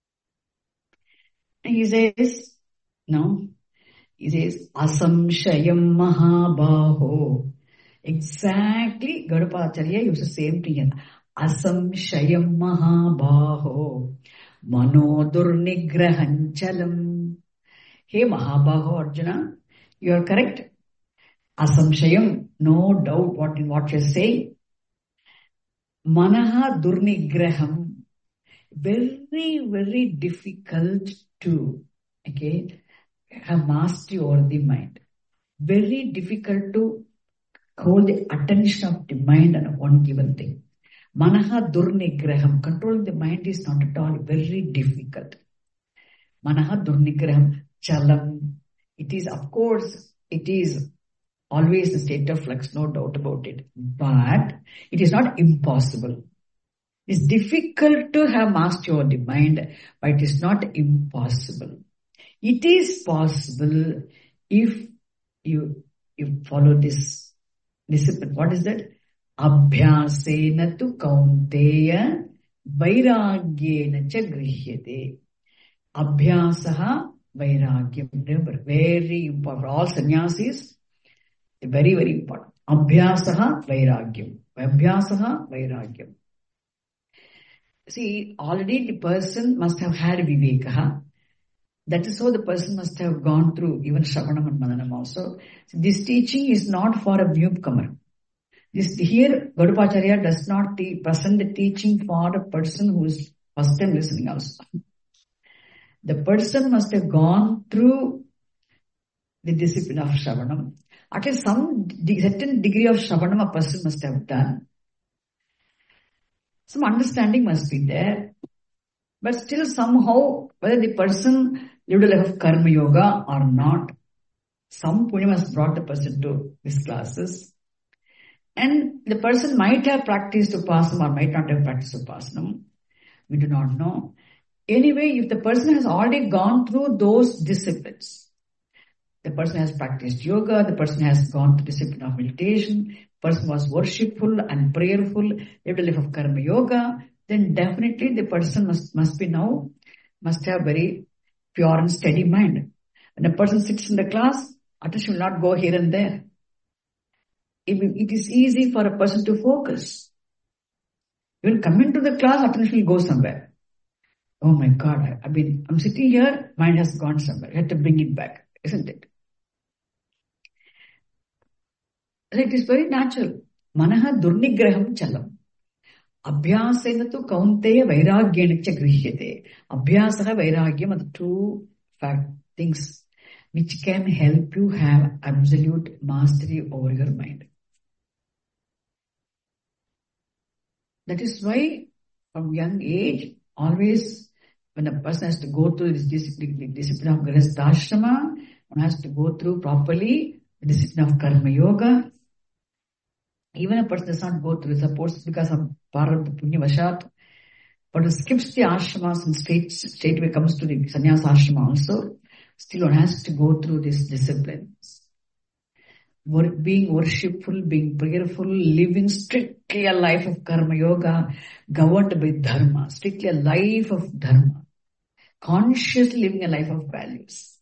And he says, no, he says, Asamshayam Mahabaho. Exactly, Gaudapadacharya uses the same thing here. Asamshayam Mahabaho. Manodur Nigrahanchalam. Hey Mahabaho Arjuna, you are correct. Asamshayam, no doubt what in what you are saying. Manaha Durnigraham. Very, very difficult to, okay, have mastery over the mind. Very difficult to hold the attention of the mind on one given thing. Manaha Durnigraham. Controlling the mind is not at all very difficult. Manaha Durnigraham. Chalam. It is, of course, it is always a state of flux, no doubt about it. But it is not impossible. It's difficult to have mastery over the mind, but it is not impossible. It is possible if you, you follow this discipline. What is that? Abhyasena tu kaunteya vairagyena cha grihyate. Abhyasaha vairagyam. Remember, very important. For all sannyasis, very, very important. Abhyasaha vairagyam. Abhyasaha vairagyam. See, already the person must have had vivekaha. That is how the person must have gone through even Shravanam and Mananam also. So this teaching is not for a newcomer. This here, Gaudapadacharya does not te- present the teaching for a person who is first time listening also. The person must have gone through the discipline of Shravanam. At least some de- certain degree of Shravanam a person must have done. Some understanding must be there. But still somehow, whether the person lived a life of karma yoga or not, some punya has brought the person to these classes. And the person might have practiced Upasana or might not have practiced Upasana. We do not know. Anyway, if the person has already gone through those disciplines, the person has practiced yoga, the person has gone through discipline of meditation, the person was worshipful and prayerful, lived a life of karma yoga, then definitely the person must, must be now, must have very pure and steady mind. When a person sits in the class, attention will not go here and there. It, it is easy for a person to focus. You will come into the class, attention will go somewhere. Oh my God, I, I mean, I'm sitting here, mind has gone somewhere. You have to bring it back, isn't it? It is very natural. Manaha durnigraham chalam. Abhyasena tu kaunteya vairagyena cha grihyate. Abhyasaha vairagyam are the two fact things which can help you have absolute mastery over your mind. That is why from young age, always when a person has to go through this discipline, discipline of Grihastha-ashrama, one has to go through properly the discipline of Karma Yoga. Even a person does not go through, suppose because of part of the Punya Vashat, but skips the ashramas and straight, straightway comes to the sannyasa ashrama also, still one has to go through these disciplines. Being worshipful, being prayerful, living strictly a life of Karma Yoga, governed by Dharma, strictly a life of Dharma, consciously living a life of values.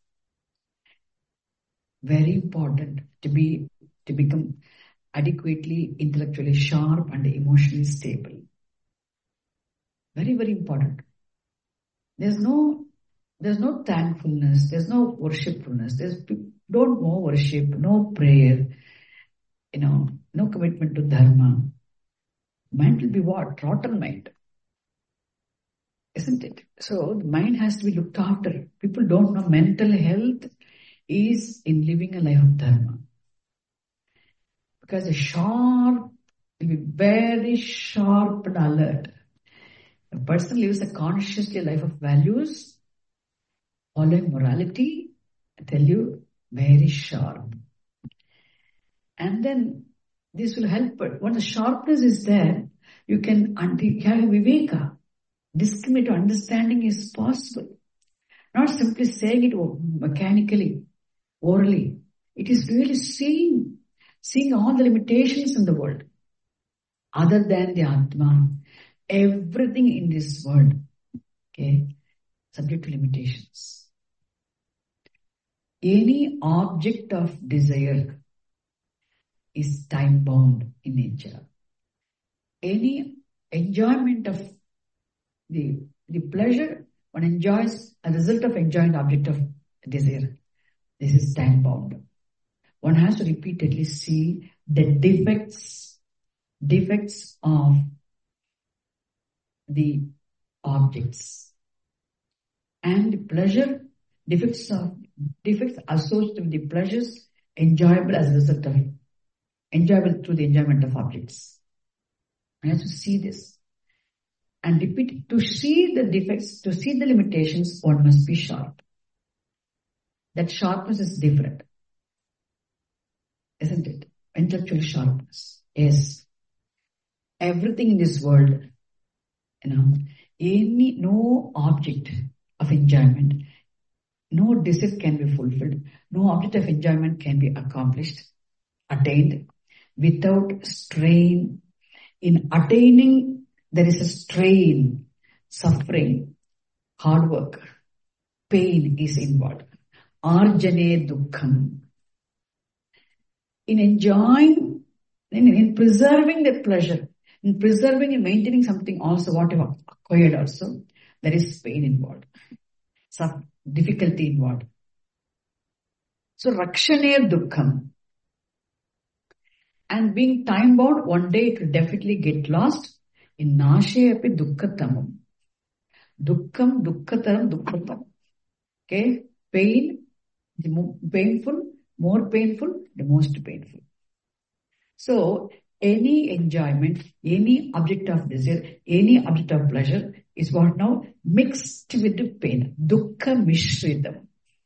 Very important to be, to become adequately intellectually sharp and emotionally stable. Very, very important. There's no, there's no thankfulness, there's no worshipfulness, there's don't know worship, no prayer, you know, no commitment to dharma, mind will be what? Rotten mind. Isn't it? So the mind has to be looked after. People don't know mental health is in living a life of dharma. Because a sharp, will be very sharp and alert. A person lives a consciously life of values, following morality, I tell you, very sharp. And then this will help. But when the sharpness is there, you can have viveka. Discriminate understanding is possible. Not simply saying it mechanically, orally. It is really seeing, seeing all the limitations in the world. Other than the Atma, everything in this world, okay, subject to limitations. Any object of desire is time-bound in nature. Any enjoyment of the, the pleasure one enjoys a result of enjoying the object of desire. This is time-bound. One has to repeatedly see the defects, defects of the objects and the pleasure, defects of defects associated with the pleasures enjoyable as a result of enjoyable through the enjoyment of objects. I have to see this and repeat. To see the defects, to see the limitations, one must be sharp. That sharpness is different, isn't it? Intellectual sharpness. Yes. Everything in this world, you know, any, no object of enjoyment, no desire can be fulfilled, no object of enjoyment can be accomplished, attained without strain. In attaining, there is a strain, suffering, hard work, pain is involved. Arjane dukkham. In enjoying, in, in preserving that pleasure, in preserving and maintaining something also, whatever acquired also, there is pain involved, some difficulty involved. So rakshane dukkham. And being time bound, one day it will definitely get lost. In nashe api dukkhatamam. Dukkham, dukkataram, dukkhatam. Okay? Pain, the more painful, more painful, the most painful. So, any enjoyment, any object of desire, any object of pleasure is what now? Mixed with the pain. Dukkha mishritam.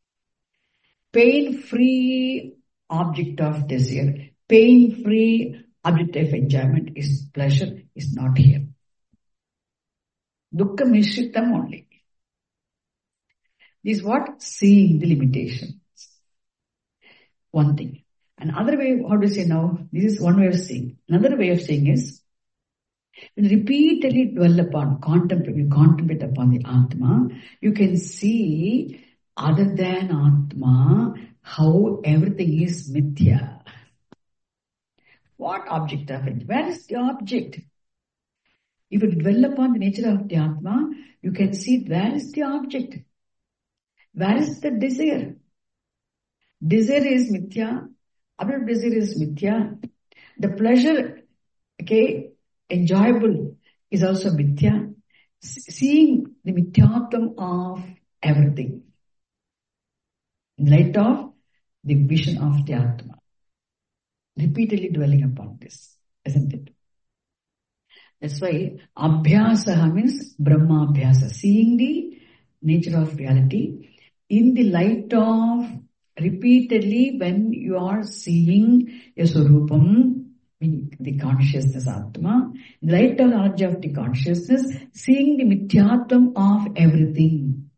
Pain-free object of desire, pain-free object of enjoyment is pleasure is not here. Dukkha mishritam only. This is what? Seeing the limitations. One thing. Another way, how do you say now? This is one way of seeing. Another way of seeing is, when you repeatedly dwell upon, contemplate, you contemplate upon the Atma, you can see other than Atma, how everything is mithya. What object of it? Where is the object? If you dwell upon the nature of the Atma, you can see where is the object. Where is the desire? Desire is mithya. Object of desire is mithya. The pleasure, okay, enjoyable is also mithya. Seeing the mithyatam of everything in light of the vision of the Atma. Repeatedly dwelling upon this, isn't it? That's why abhyasa means Brahma abhyasa, seeing the nature of reality in the light of repeatedly when you are seeing a Swarupam, the consciousness Atma, in the light of knowledge of the consciousness, seeing the mithyatam of everything.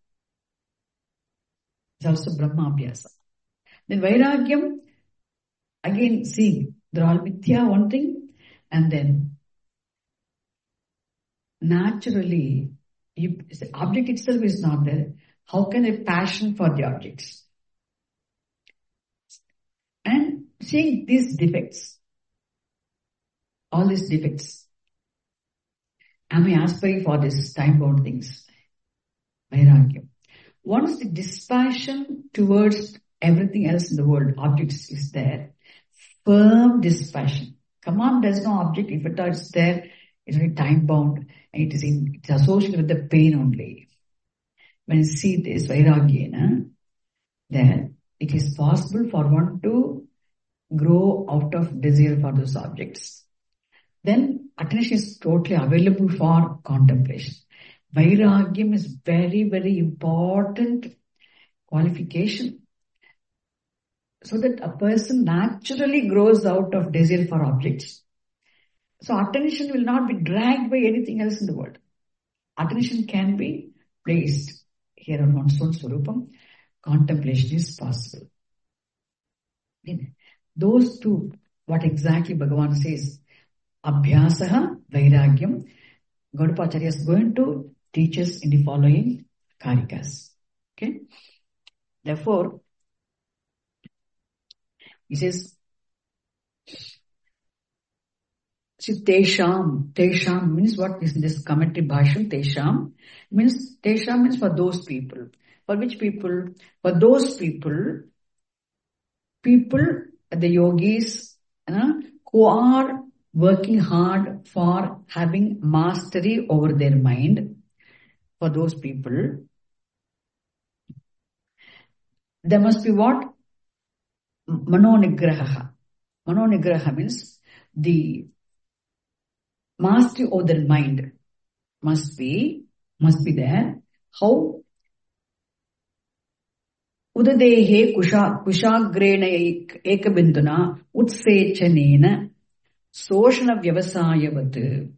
It's also Brahma abhyasa. Then Vairagyam, again seeing, they're all mithya, one thing, and then naturally, you, the object itself is not there. How can a passion for the objects? And seeing these defects, all these defects, am I aspiring for this time-bound things? Vairagya. Once the dispassion towards everything else in the world, objects is there, firm dispassion. Command has no object. If it is there, it's very time bound and it is in, it's associated with the pain only. When you see this vairagya, then it is possible for one to grow out of desire for those objects. Then attention is totally available for contemplation. Vairagyam is very, very important qualification so that a person naturally grows out of desire for objects. So attention will not be dragged by anything else in the world. Attention can be placed here on one's own Swarupam. Contemplation is possible. Those two, what exactly Bhagavan says, Abhyasaha, Vairagyam, Gaudapacharya is going to teach us in the following karikas. Okay? Therefore, he says, see, Tesham, Tesham means what is in this commentary bhasham, Tesham means, Tesham means for those people. For which people? For those people, people, the yogis, you know, who are working hard for having mastery over their mind. For those people, there must be what? Manonigraha. Manonigraha means the mastery over their mind must be, must be there. How? Udadehe kusha, kushagrena ekabinduna utsechanena soshana vyavasayavat.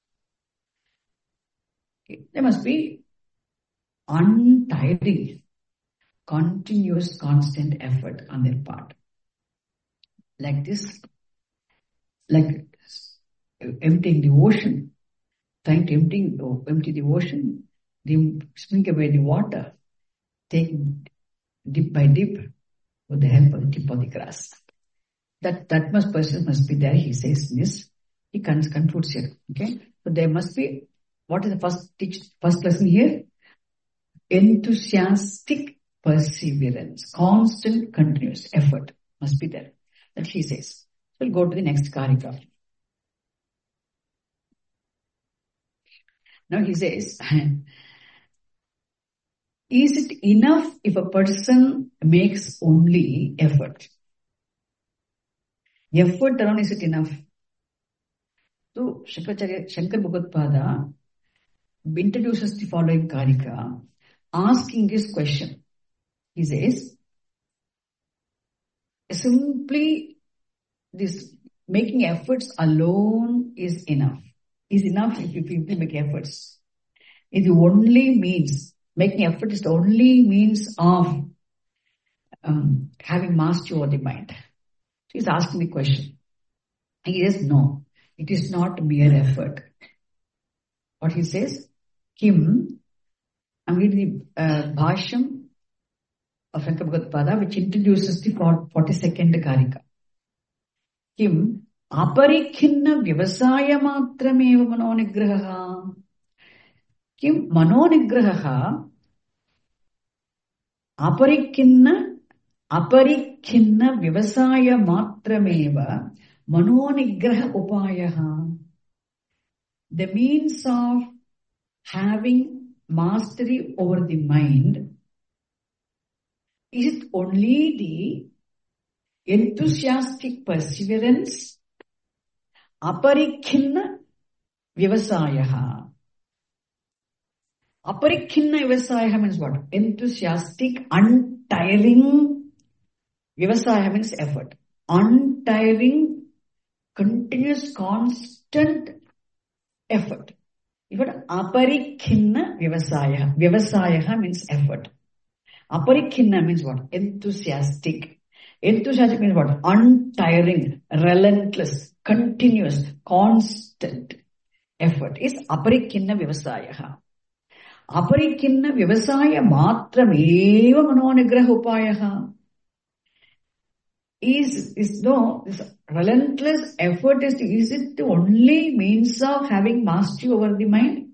There must be untiring, continuous, constant effort on their part. Like this, like emptying the ocean, trying to empty, empty the ocean, swing away the water, take dip by dip with the help of the tip of the grass. That that must person must be there, he says this. He concludes here. Okay? So there must be, what is the first teach, first lesson here? Enthusiastic perseverance, constant, continuous effort must be there. That he says. We'll go to the next karika. Now he says, is it enough if a person makes only effort? Effort alone, is it enough? So Shankaracharya, Shankar Bhagavad introduces the following karika, asking this question. He says, simply this making efforts alone is enough. Is enough if you simply make efforts. It only means, making effort is the only means of um, having mastery over the mind. So he's asking the question. He says, no, it is not mere effort. What he says, Kim, I'm reading the uh, Bhashyam of Shankar Bhagavad, which introduces the forty-second karika. Kim, aparikhinna vyavasaya matrameva manonigraha. Kim manonigraha aparikhinna aparikhinna vyavasaya matrameva manonigraha upayaha. The means of having mastery over the mind, is it only the enthusiastic perseverance? Aparikhinna vyavasayaha. Aparikhinna vyavasayaha means what? Enthusiastic, untiring. Vyavasayaha means effort. Untiring, continuous, constant effort. If what? Aparikhinna vyavasayaha. Vyavasayaha means effort. Aparikhinna means what? Enthusiastic. Enthusiastic means what? Untiring, relentless, continuous, constant effort is aparikhinna vyavasayaha. Aparikhinna vyavasaya matrameva manonigraha upayaha. Is, is no, this relentless effort is, is it the only means of having mastery over the mind?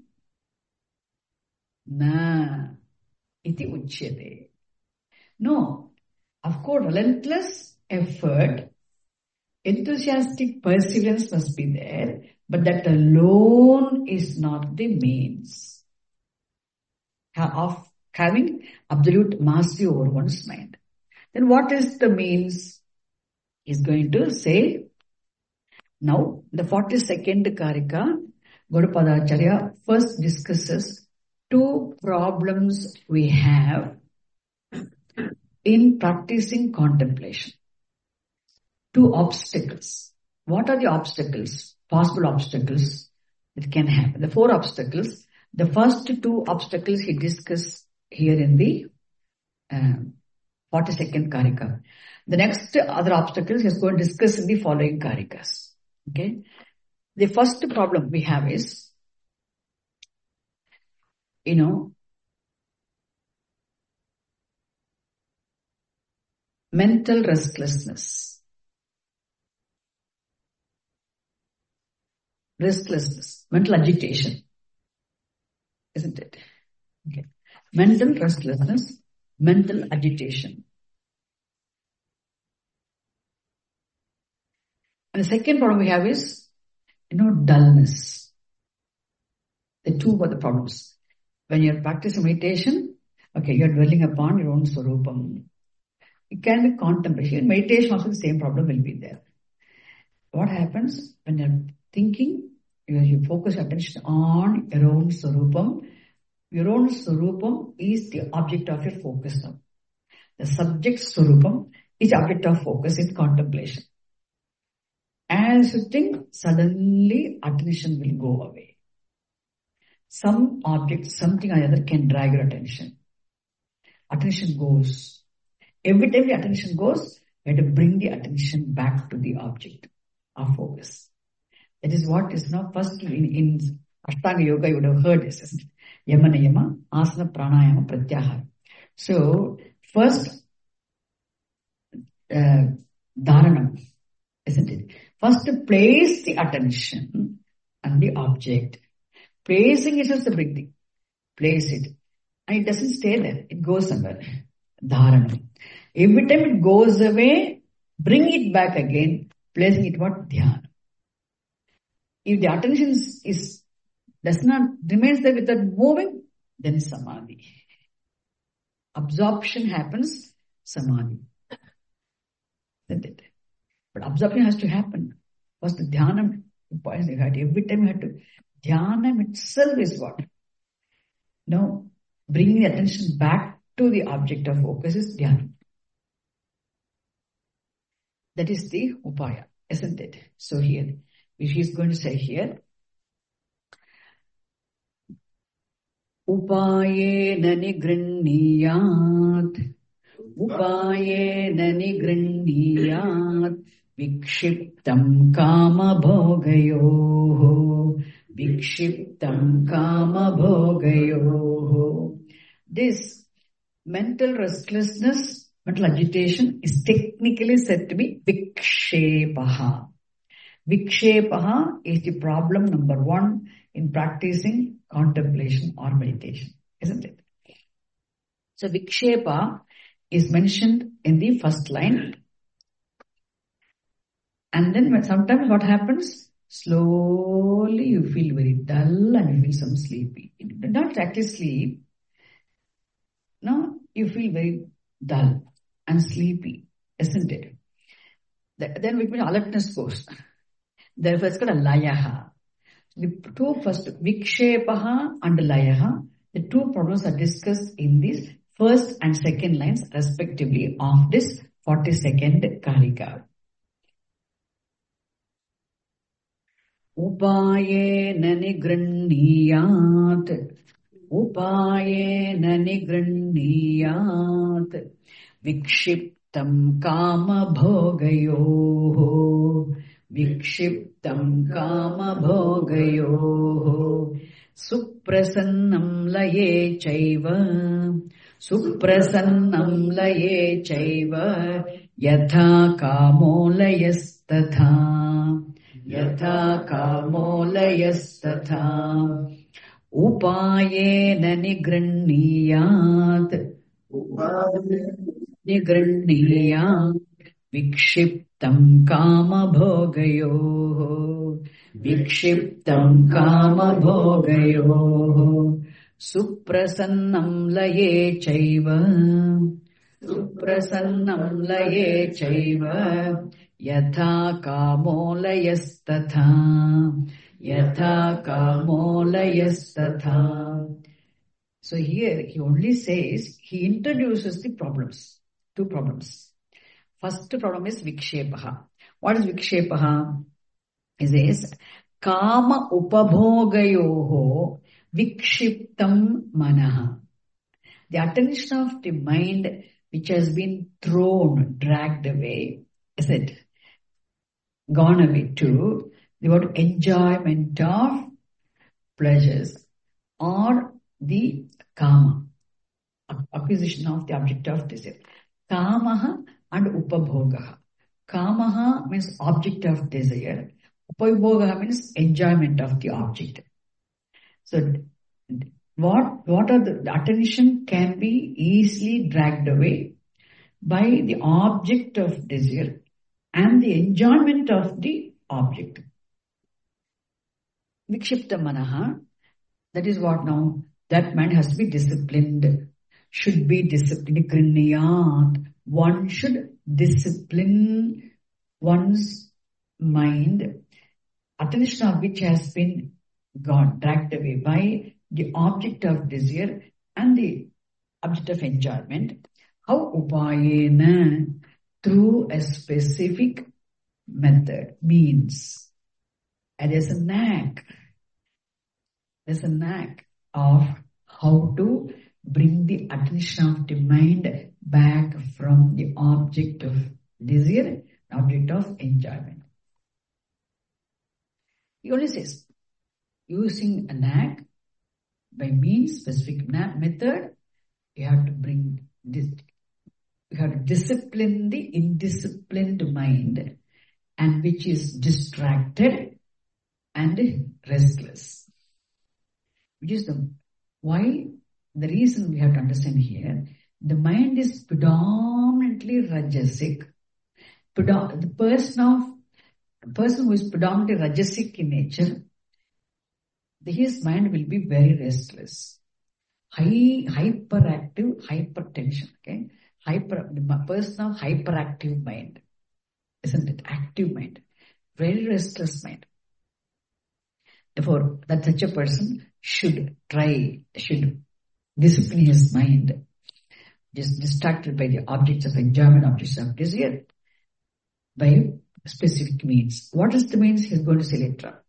Na, iti uchyate. No, of course, relentless effort Enthusiastic perseverance must be there, but that alone is not the means of having absolute mastery over one's mind. Then what is the means? He's going to say, now the forty-second Karika, Gaudapadacharya first discusses two problems we have in practicing contemplation. Two obstacles. What are the obstacles? Possible obstacles that can happen. The four obstacles. The first two obstacles he discussed here in the um, forty-second Karika. The next other obstacles he is going to discuss in the following Karikas. Okay. The first problem we have is, you know, mental restlessness. Restlessness, mental agitation, isn't it? Okay. Mental restlessness, mental agitation. And the second problem we have is, you know, dullness. The two were the problems. When you're practicing meditation, okay, you're dwelling upon your own Swarupam. It can be contemplation. Meditation also the same problem will be there. What happens when you're thinking, you, you focus your attention on your own Swarupam. Your own Swarupam is the object of your focus now. The subject Swarupam is the object of focus in contemplation. As you think, suddenly attention will go away. Some object, something or other can drag your attention. Attention goes. Every time the attention goes, you have to bring the attention back to the object of focus. That is what is now first in, in Ashtanga Yoga, you would have heard this, isn't it? Yamana Yama, Asana Pranayama Pratyahara. So, first, uh, Dharanam, isn't it? First, place the attention on the object. Placing it is the big thing. Place it. And it doesn't stay there. It goes somewhere. Dharanam. Every time it goes away, bring it back again, placing it what? Dhyana. If the attention is, is does not remains there without moving, then samadhi. Absorption happens, samadhi. Isn't it? But absorption has to happen. First, the dhyana, every time you have to, dhyana itself is what? No, bringing the attention back to the object of focus is dhyana. That is the upaya, isn't it? So here, which he is going to say here, upayena nigrinniyat, upayena nigrinniyat, vikshiptam kama bhogayoho, vikshiptam kama bhogayoho. This mental restlessness, mental agitation is technically said to be vikshepaha. Vikshepaha is the problem number one in practicing contemplation or meditation, isn't it? So vikshepa is mentioned in the first line. And then when sometimes what happens? Slowly you feel very dull and you feel some sleepy. You do not actually sleep. No, you feel very dull and sleepy, isn't it? Then which means alertness goes. Therefore it's called a layaha. The two first, vikshepaha and layaha, the two problems are discussed in these first and second lines respectively of this forty-second Karika. Upayena nigrinniyat, upayena nigrinniyat, vikshiptam kama bhogayoho, vikshiptam kama bhogayoho, suprasannam laye chaiva, suprasannam laye chaiva, yatha kamo layastatha, yatha kamo layastatha, upayena nigrinniyat, nigrinniyat, vikshiptam vikshiptam kama bhogayoh, vikshiptam kama bhogayoh, suprasannam laye chaiva, suprasannam laye chaiva, yatha kamo layastatha, yatha kamo layastatha. So here he only says, he introduces the problems, two problems. First problem is vikshepaha. What is vikshepaha? He says, kama upabhogayoho vikshiptam manaha. The attention of the mind which has been thrown, dragged away, is it? Gone away to the word enjoyment of pleasures or the kama, acquisition of the object of desire. Kamaha and upabhogaha. Kamaha means object of desire. Upabhogaha means enjoyment of the object. So what, what are the, the attention can be easily dragged away by the object of desire and the enjoyment of the object. Vikshipta manaha, that is what now? That mind has to be disciplined, should be disciplined. Krinniyat. One should discipline one's mind, attention of which has been gone, dragged away by the object of desire and the object of enjoyment. How? Upayena, through a specific method, means. And there's a knack. There's a knack of how to bring the attention of the mind back from the object of desire, object of enjoyment. He only says, using a knack, by means, specific method, you have to bring this, you have to discipline the indisciplined mind, and which is distracted and restless. Which is the, why, the reason we have to understand here, the mind is predominantly rajasic. Predom- the person of, the person who is predominantly rajasic in nature, his mind will be very restless. High, hyperactive, hypertension, okay? Hyper, the person of hyperactive mind, isn't it? Active mind, very restless mind. Therefore, that such a person should try, should discipline his mind, just distracted by the objects of enjoyment, objects of desire, by specific means. What is the means? He is going to say later.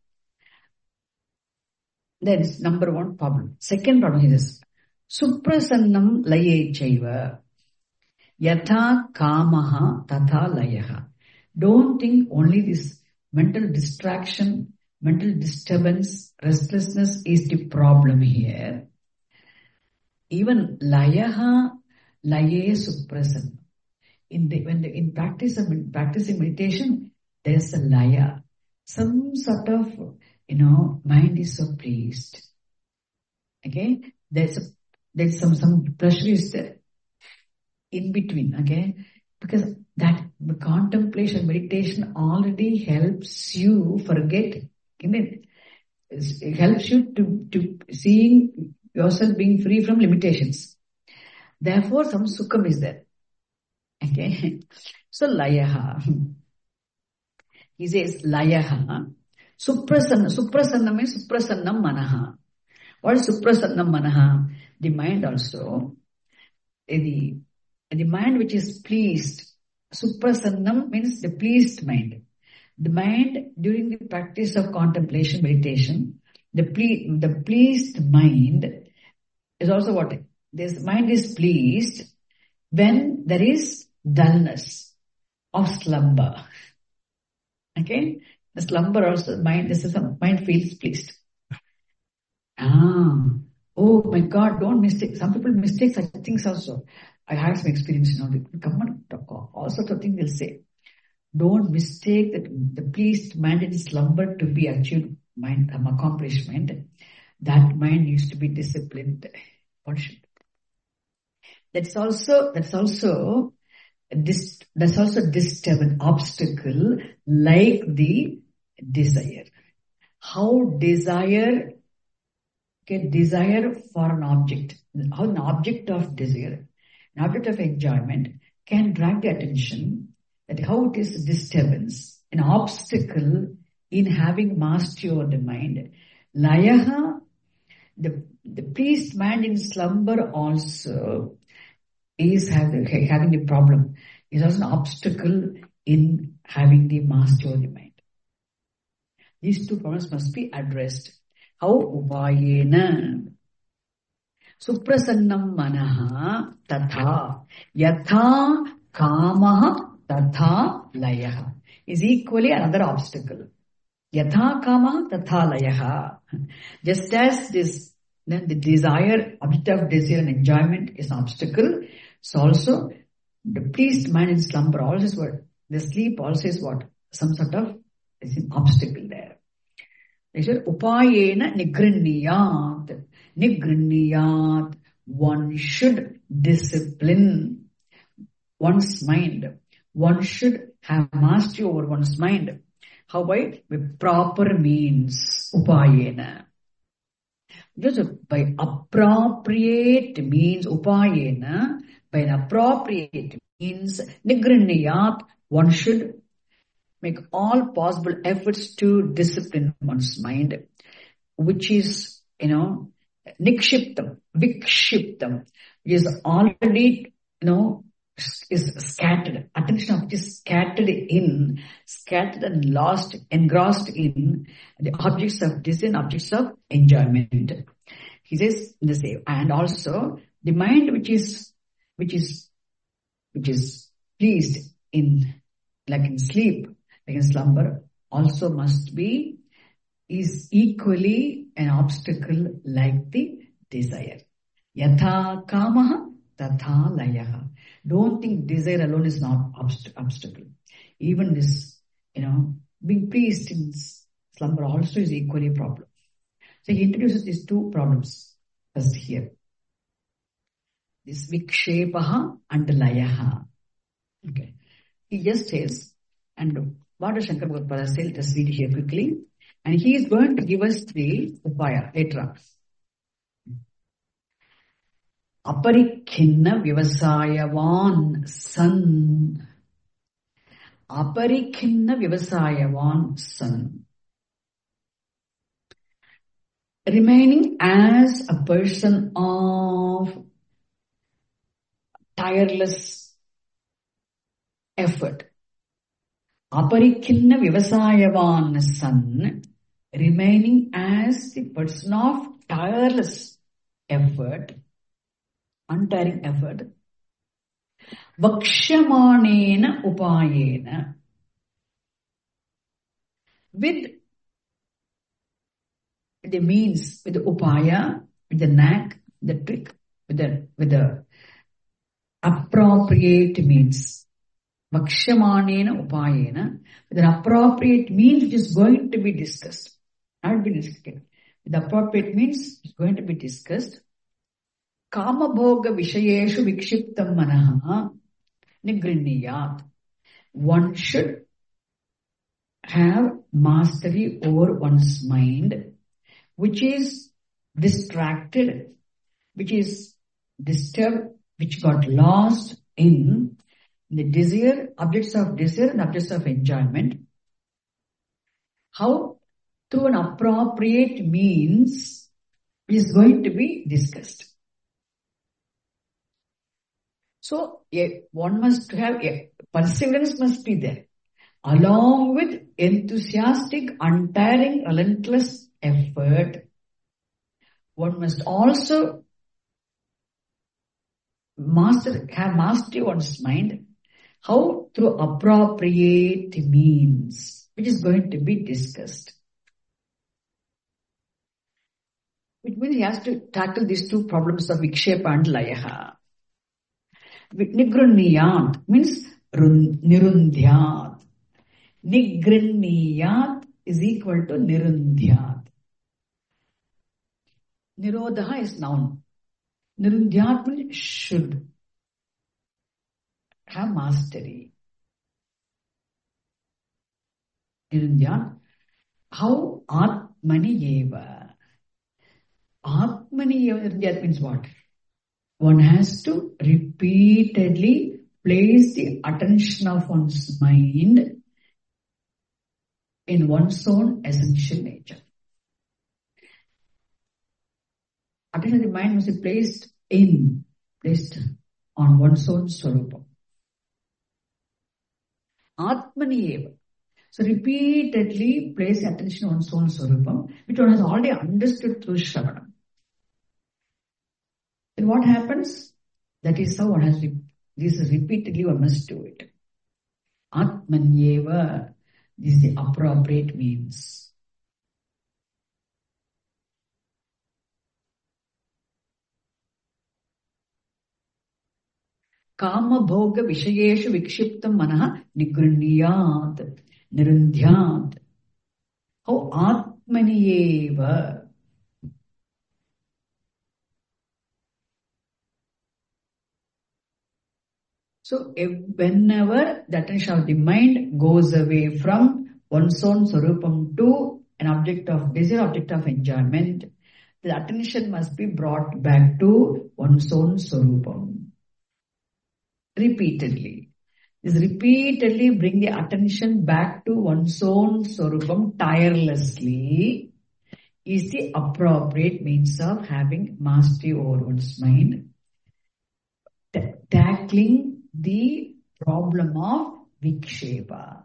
That is number one problem. Second problem is suprasannam laye chaiva yatha kamaha tatha layaha. Don't think only this mental distraction, mental disturbance, restlessness is the problem here. Even layaha, laye suprasanna. In the when the, in practice of practicing meditation, there's a laya, some sort of, you know, mind is so pleased. Okay, there's a, there's some some pleasure is there in between. Okay, because that the contemplation, meditation already helps you forget. It, it helps you to to seeing yourself being free from limitations. Therefore, some sukham is there. Okay, so layaha. He says layaha. Suprasanna. Suprasanna means suprasannam manaha. What is suprasannam manaha? The mind also. The, the mind which is pleased. Suprasannam means the pleased mind. The mind during the practice of contemplation, meditation, the ple- the pleased mind is also what? This mind is pleased when there is dullness of slumber. Okay? The slumber also, mind, this is a mind feels pleased. Ah, oh my God, don't mistake. Some people mistake such things also. I had some experience, you know, they come and talk, all sorts of things they'll say. Don't mistake that the pleased mind in slumber to be achieved mind, um, accomplishment. That mind needs to be disciplined. What should? That's also, that's also this, that's also disturb an obstacle like the desire. How desire, okay, desire for an object, how an object of desire, an object of enjoyment can drag the attention, that how it is a disturbance, an obstacle in having mastery over the mind. Layaha, the, the priest man in slumber also is having, having a problem, is also an obstacle in having the mastery over the mind. These two problems must be addressed. How? Upayena. Suprasannam manaha tatha yatha kamaha tatha layaha is equally another obstacle. Yatha kamaha tatha layaha. Just as this, then the desire, object of desire and enjoyment is an obstacle, so also the priest man in slumber also is what? The sleep also is what? Some sort of is an obstacle there. They said, Upayena nigrinniyat. Nigrinniyat. One should discipline one's mind. One should have mastery over one's mind. How by? With proper means. Upayena. Just by appropriate means. Upayena. By an appropriate means. Nigrinniyat. One should make all possible efforts to discipline one's mind, which is, you know, nikshiptam, vikshiptam, is already, you know, is scattered. Attention of it is scattered in, scattered and lost, engrossed in the objects of desire and objects of enjoyment. He says the same. And also the mind which is, which is, which is pleased in, like in sleep, like in slumber, also must be, is equally an obstacle like the desire. Yatha kamaha tatha layaha. Don't think desire alone is not obst- obstacle. Even this, you know, being pleased in slumber also is equally a problem. So he introduces these two problems first here. This vikshepaha and layaha. Okay. He just says, and what does Shankar Bhagavad say? Let us read here quickly. And he is going to give us the upaya later on. Aparikhinna vivasayavan san. Aparikhinna vivasayavan san. Remaining as a person of tireless effort. Aparikhinna vivasayavan san, remaining as the person of tireless effort, untiring effort. Vakshamanena upayena, with the means, with the upaya, with the knack, the trick, with the, with the appropriate means. Vakshamanena upayena, with an appropriate means which is going to be discussed. Not be discussed. With appropriate means is going to be discussed. Kama bhoga vishayeshu vikshiptam manaha nigrinniyat. One should have mastery over one's mind, which is distracted, which is disturbed, which got lost in the desire, objects of desire and objects of enjoyment. How? Through an appropriate means is going to be discussed. So, a, one must have, a perseverance must be there, along with enthusiastic, untiring, relentless effort. One must also master, have mastery one's mind. How? Through appropriate means, which is going to be discussed. Which means he has to tackle these two problems of vikshepa and layaha. Nigrinniyat means nirundhyat. Nigrinniyat is equal to nirundhyat. Nirodha is noun. Nirundhyat means should have mastery. Nirundhyan. How? Atmani eva. Atmani eva, Nirundhyan means what? One has to repeatedly place the attention of one's mind in one's own essential nature. Attention of the mind must be placed in, placed on one's own swarupa. Atmani eva. So repeatedly place attention on one's own swarupam, which one has already understood through Shravanam. Then what happens? That is how one has, this is repeatedly one must do it. Atmanyeva, this is the appropriate means. Kama bhoga vishayeshu vikshiptam manaha nigrunniyat nirundhyat. How? Atmaniyeva. So if, whenever the attention of the mind goes away from one's own swarupam to an object of desire, object of enjoyment, the attention must be brought back to one's own swarupam. Repeatedly. This repeatedly bring the attention back to one's own swarupam tirelessly is the appropriate means of having mastery over one's mind. T- tackling the problem of vikshepa.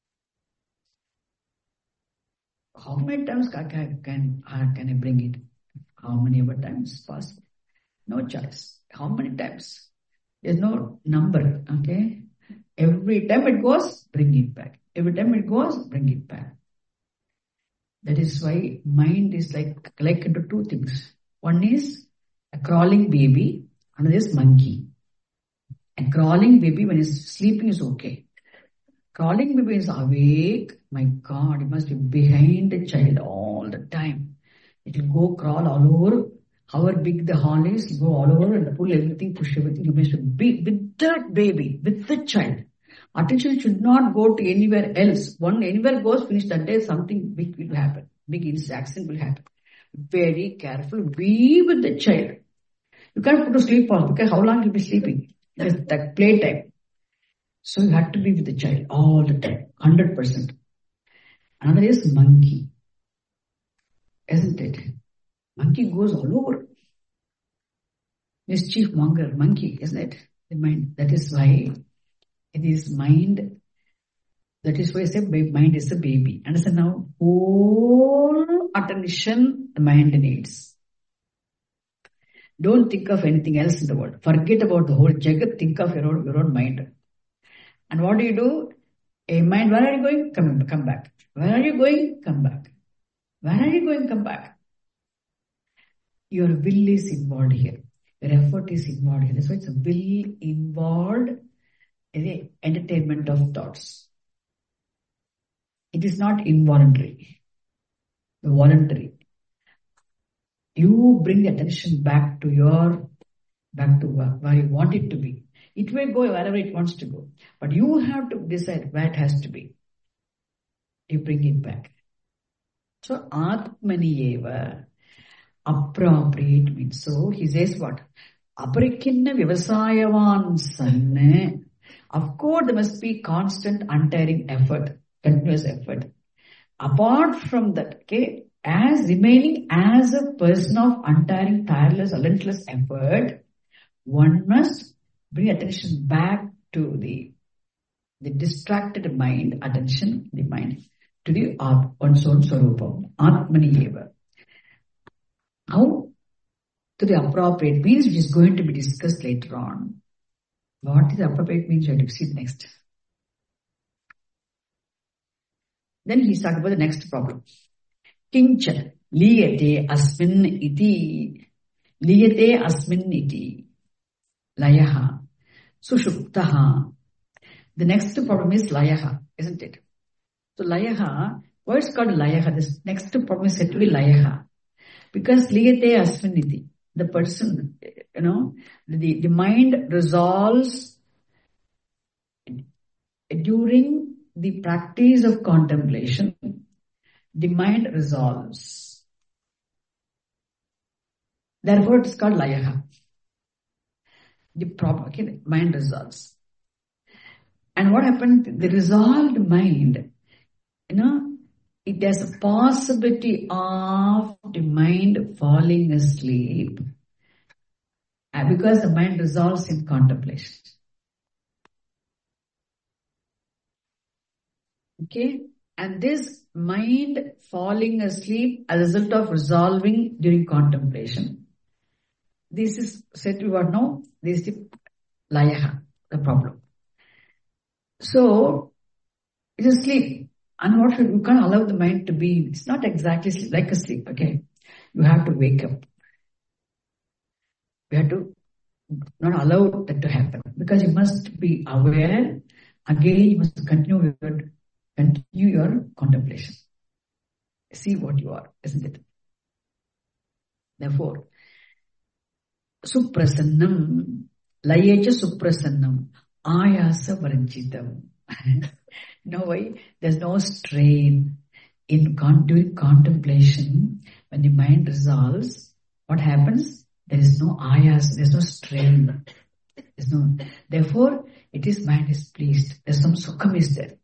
How many times can, can, can I bring it? How many ever times possible? No choice. How many times? There's no number, okay? Every time it goes, bring it back. Every time it goes, bring it back. That is why mind is like, like into two things. One is a crawling baby, another is monkey. A crawling baby when he's sleeping is okay. Crawling baby is awake. My God, it must be behind the child all the time. It will go crawl all over. However big the hall is, go all over and pull everything, push everything. You must be with that baby, with the child. Attention should not go to anywhere else. One anywhere goes, finish that day, something big will happen. Big accident will happen. Very careful. Be with the child. You can't put to sleep all because how long you'll be sleeping? That's that playtime. So you have to be with the child all the time, one hundred percent. Another is monkey. Isn't it? Monkey goes all over. Mischief monger, monkey, isn't it? The mind. That is why it is mind. That is why I say mind is a baby. Understand now? Whole attention the mind needs. Don't think of anything else in the world. Forget about the whole jagat. Think of your own, your own mind. And what do you do? A mind, where are you going? Come, come back. Where are you going? Come back. Where are you going? Come back. Your will is involved here. Your effort is involved here. That's why it's a will involved in the entertainment of thoughts. It is not involuntary. Voluntary. You bring the attention back to your, back to where you want it to be. It may go wherever it wants to go. But you have to decide where it has to be. You bring it back. So, Atmani eva, appropriate means. So, he says what? Aparikinna vivasayavan sanne. Of course, there must be constant, untiring effort, continuous effort. Apart from that, okay, as remaining as a person of untiring, tireless, relentless effort, one must bring attention back to the, the distracted mind, attention, the mind, to the one's own swarupam, Atmani eva. How? To the appropriate means, which is going to be discussed later on. What is appropriate means? You have to see next. Then he's talking about the next problem. Kincha liyate asmin iti. Liyate asmin iti. Layaha. Sushuptaha. The next problem is layaha, isn't it? So layaha, why it's called layaha? This next problem is said to be layaha. Because liyate asmin iti. The person, you know, the, the mind resolves during the practice of contemplation, the mind resolves. Therefore, it is called layaha. The problem, okay, mind resolves. And what happened? The resolved mind, you know, it has a possibility of the mind falling asleep because the mind resolves in contemplation. Okay? And this mind falling asleep as a result of resolving during contemplation. This is said to be what now? This is the layaha, the problem. So, it is sleep. And what should, you can't allow the mind to be, it's not exactly sleep, like a sleep, okay? You have to wake up. You have to not allow that to happen because you must be aware. Again, you must continue your, continue your contemplation. See what you are, isn't it? Therefore, suprasannam, layecha suprasannam, ayasa varanchitam. No way, there's no strain in con- doing contemplation. When the mind resolves, what happens? There is no ayas, there's no strain. There's no. Therefore, it is mind is pleased. There's some sukham is there.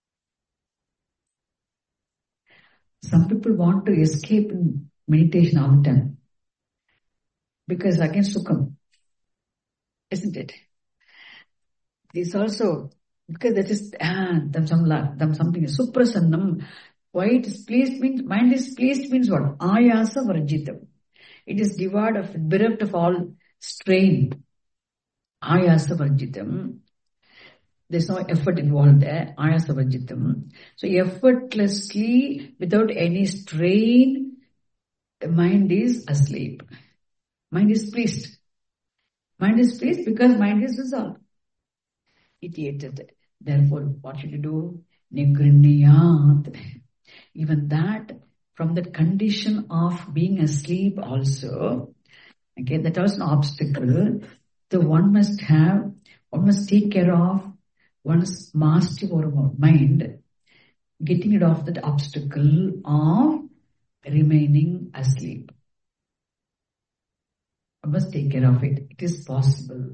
Some people want to escape in meditation all the time because again sukham, isn't it? This also because that is ah, them some them something is suprasannam. Why it is pleased means mind is pleased means what? Ayasa varjitam. It is devoid of bereft of all strain. Ayasa varjitam. There's no effort involved there. Ayasa varjitam. So effortlessly, without any strain, the mind is asleep. Mind is pleased. Mind is pleased because mind is resolved. It aided. Therefore, what should you do? Nigriniyat. Even that, from that condition of being asleep also, okay, that was an obstacle. So one must have, one must take care of one's mastery over mind, getting rid of that obstacle of remaining asleep. One must take care of it. It is possible.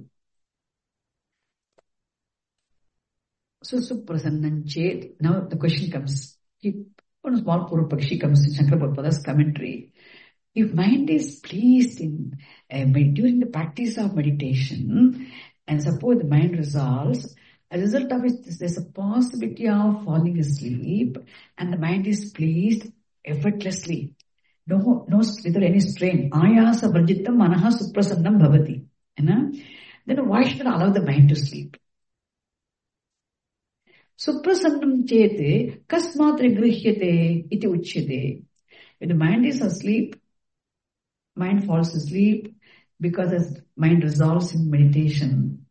So, Suprasannan Chet. Now the question comes. He, one small Purupakshi comes in Shankara Prabhupada's commentary. If mind is pleased in uh, during the practice of meditation, and suppose the mind resolves, as a result of it, there's a possibility of falling asleep, and the mind is pleased effortlessly. No, no, without any strain. Ayasa varjitam manaha suprasannam bhavati. Then why should I allow the mind to sleep? Suprasannam chete kasmat rigrihyate iti uchyate. When the mind is asleep, mind falls asleep because as mind resolves in meditation,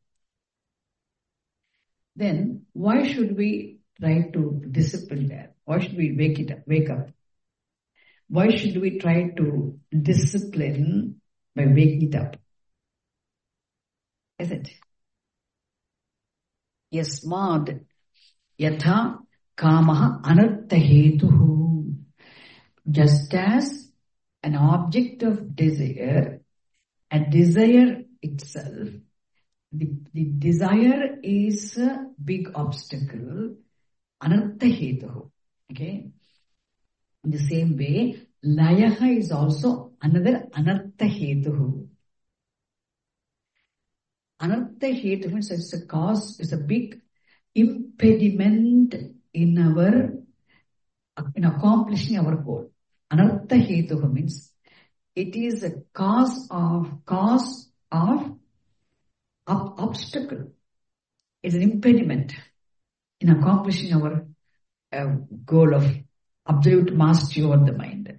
then why should we try to discipline that? Why should we wake it up, wake up? Why should we try to discipline by waking it up? Is it? Yasmad yatha kamaha anartha hetuhu. Just as an object of desire, a desire itself, the, the desire is a big obstacle, anartha hetuhu. Okay? In the same way, layaha is also another anartha hetuhu. Anartha hetuhu means it's a cause, it's a big impediment in our, in accomplishing our goal. Anartha hetuhu means it is a cause of, cause of, of obstacle. It's an impediment in accomplishing our uh, goal of absolute mastery over the mind.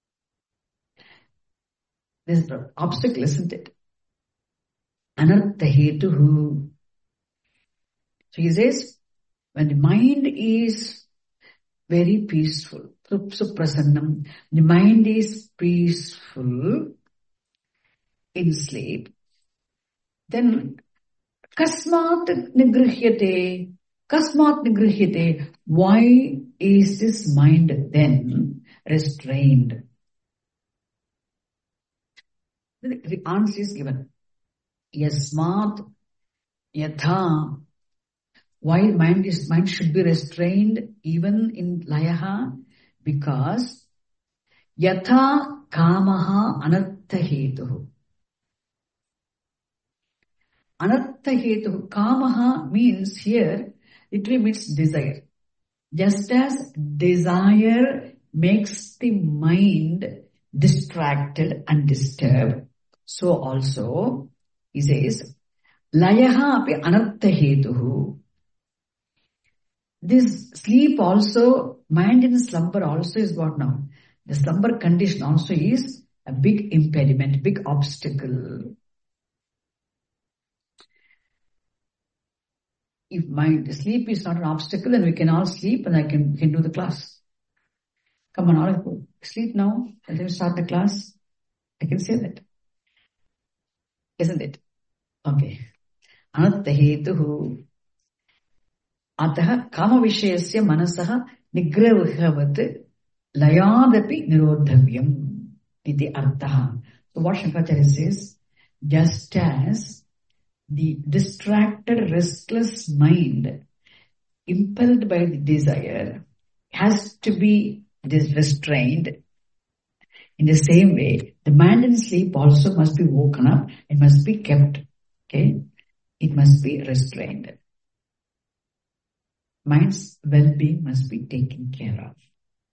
There's an obstacle, isn't it? Anartha hetuhu. So he says, when the mind is very peaceful, suprasannam, the mind is peaceful in sleep, then kasmat nigrihyate, Kasmat nigrihyate. Why is this mind then restrained? The answer is given. Yasmat yatha. Why mind is mind should be restrained even in layaha? Because yatha kamaha anartha hetuhu. Anartha hetuhu. Kamaha means here, literally means desire. Just as desire makes the mind distracted and disturbed, so also, he says, layaha api anartha hetuhu. This sleep also, mind in slumber also is what now? The slumber condition also is a big impediment, big obstacle. If mind, sleep is not an obstacle, then we can all sleep and I can, can do the class. Come on, all sleep now, and then start the class. I can say that. Isn't it? Okay. Anartha hetuhu. Ataha kama vishayasya manasaha nigrahavat layadapi nirodhavyam iti arthaha. So what Shankaracharya says, just as the distracted, restless mind impelled by the desire has to be restrained, in the same way, the mind in sleep also must be woken up, it must be kept, okay? It must be restrained. Mind's well-being must be taken care of.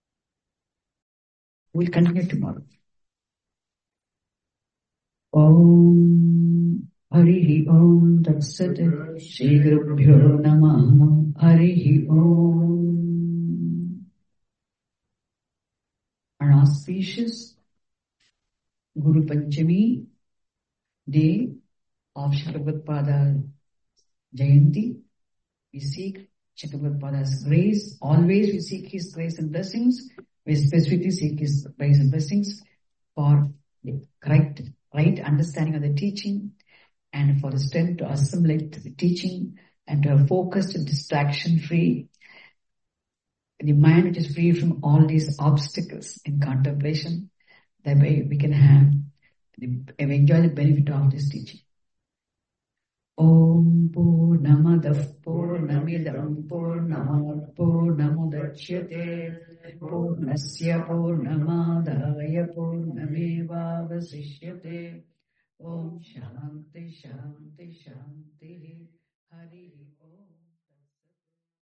We'll continue tomorrow. Om Harihi Om Tat Sat Shri Gurubhyo Namah Harihi Om. An auspicious Guru Panchami day of Shri Prabhupada Jayanti. We seek Shri Prabhupada's grace. Always we seek his grace and blessings. We specifically seek his grace and blessings for the correct, right understanding of the teaching and for the strength to assimilate the teaching and to have focused and distraction-free, the mind which is free from all these obstacles in contemplation. That way we can have the, enjoy the benefit of this teaching. Om Purnamadav Purnamidam Purnamat Purnamudachyate Purnasya Purnamadaya Purnamevavasishyate. Om Shanti Shanti Shanti Hari.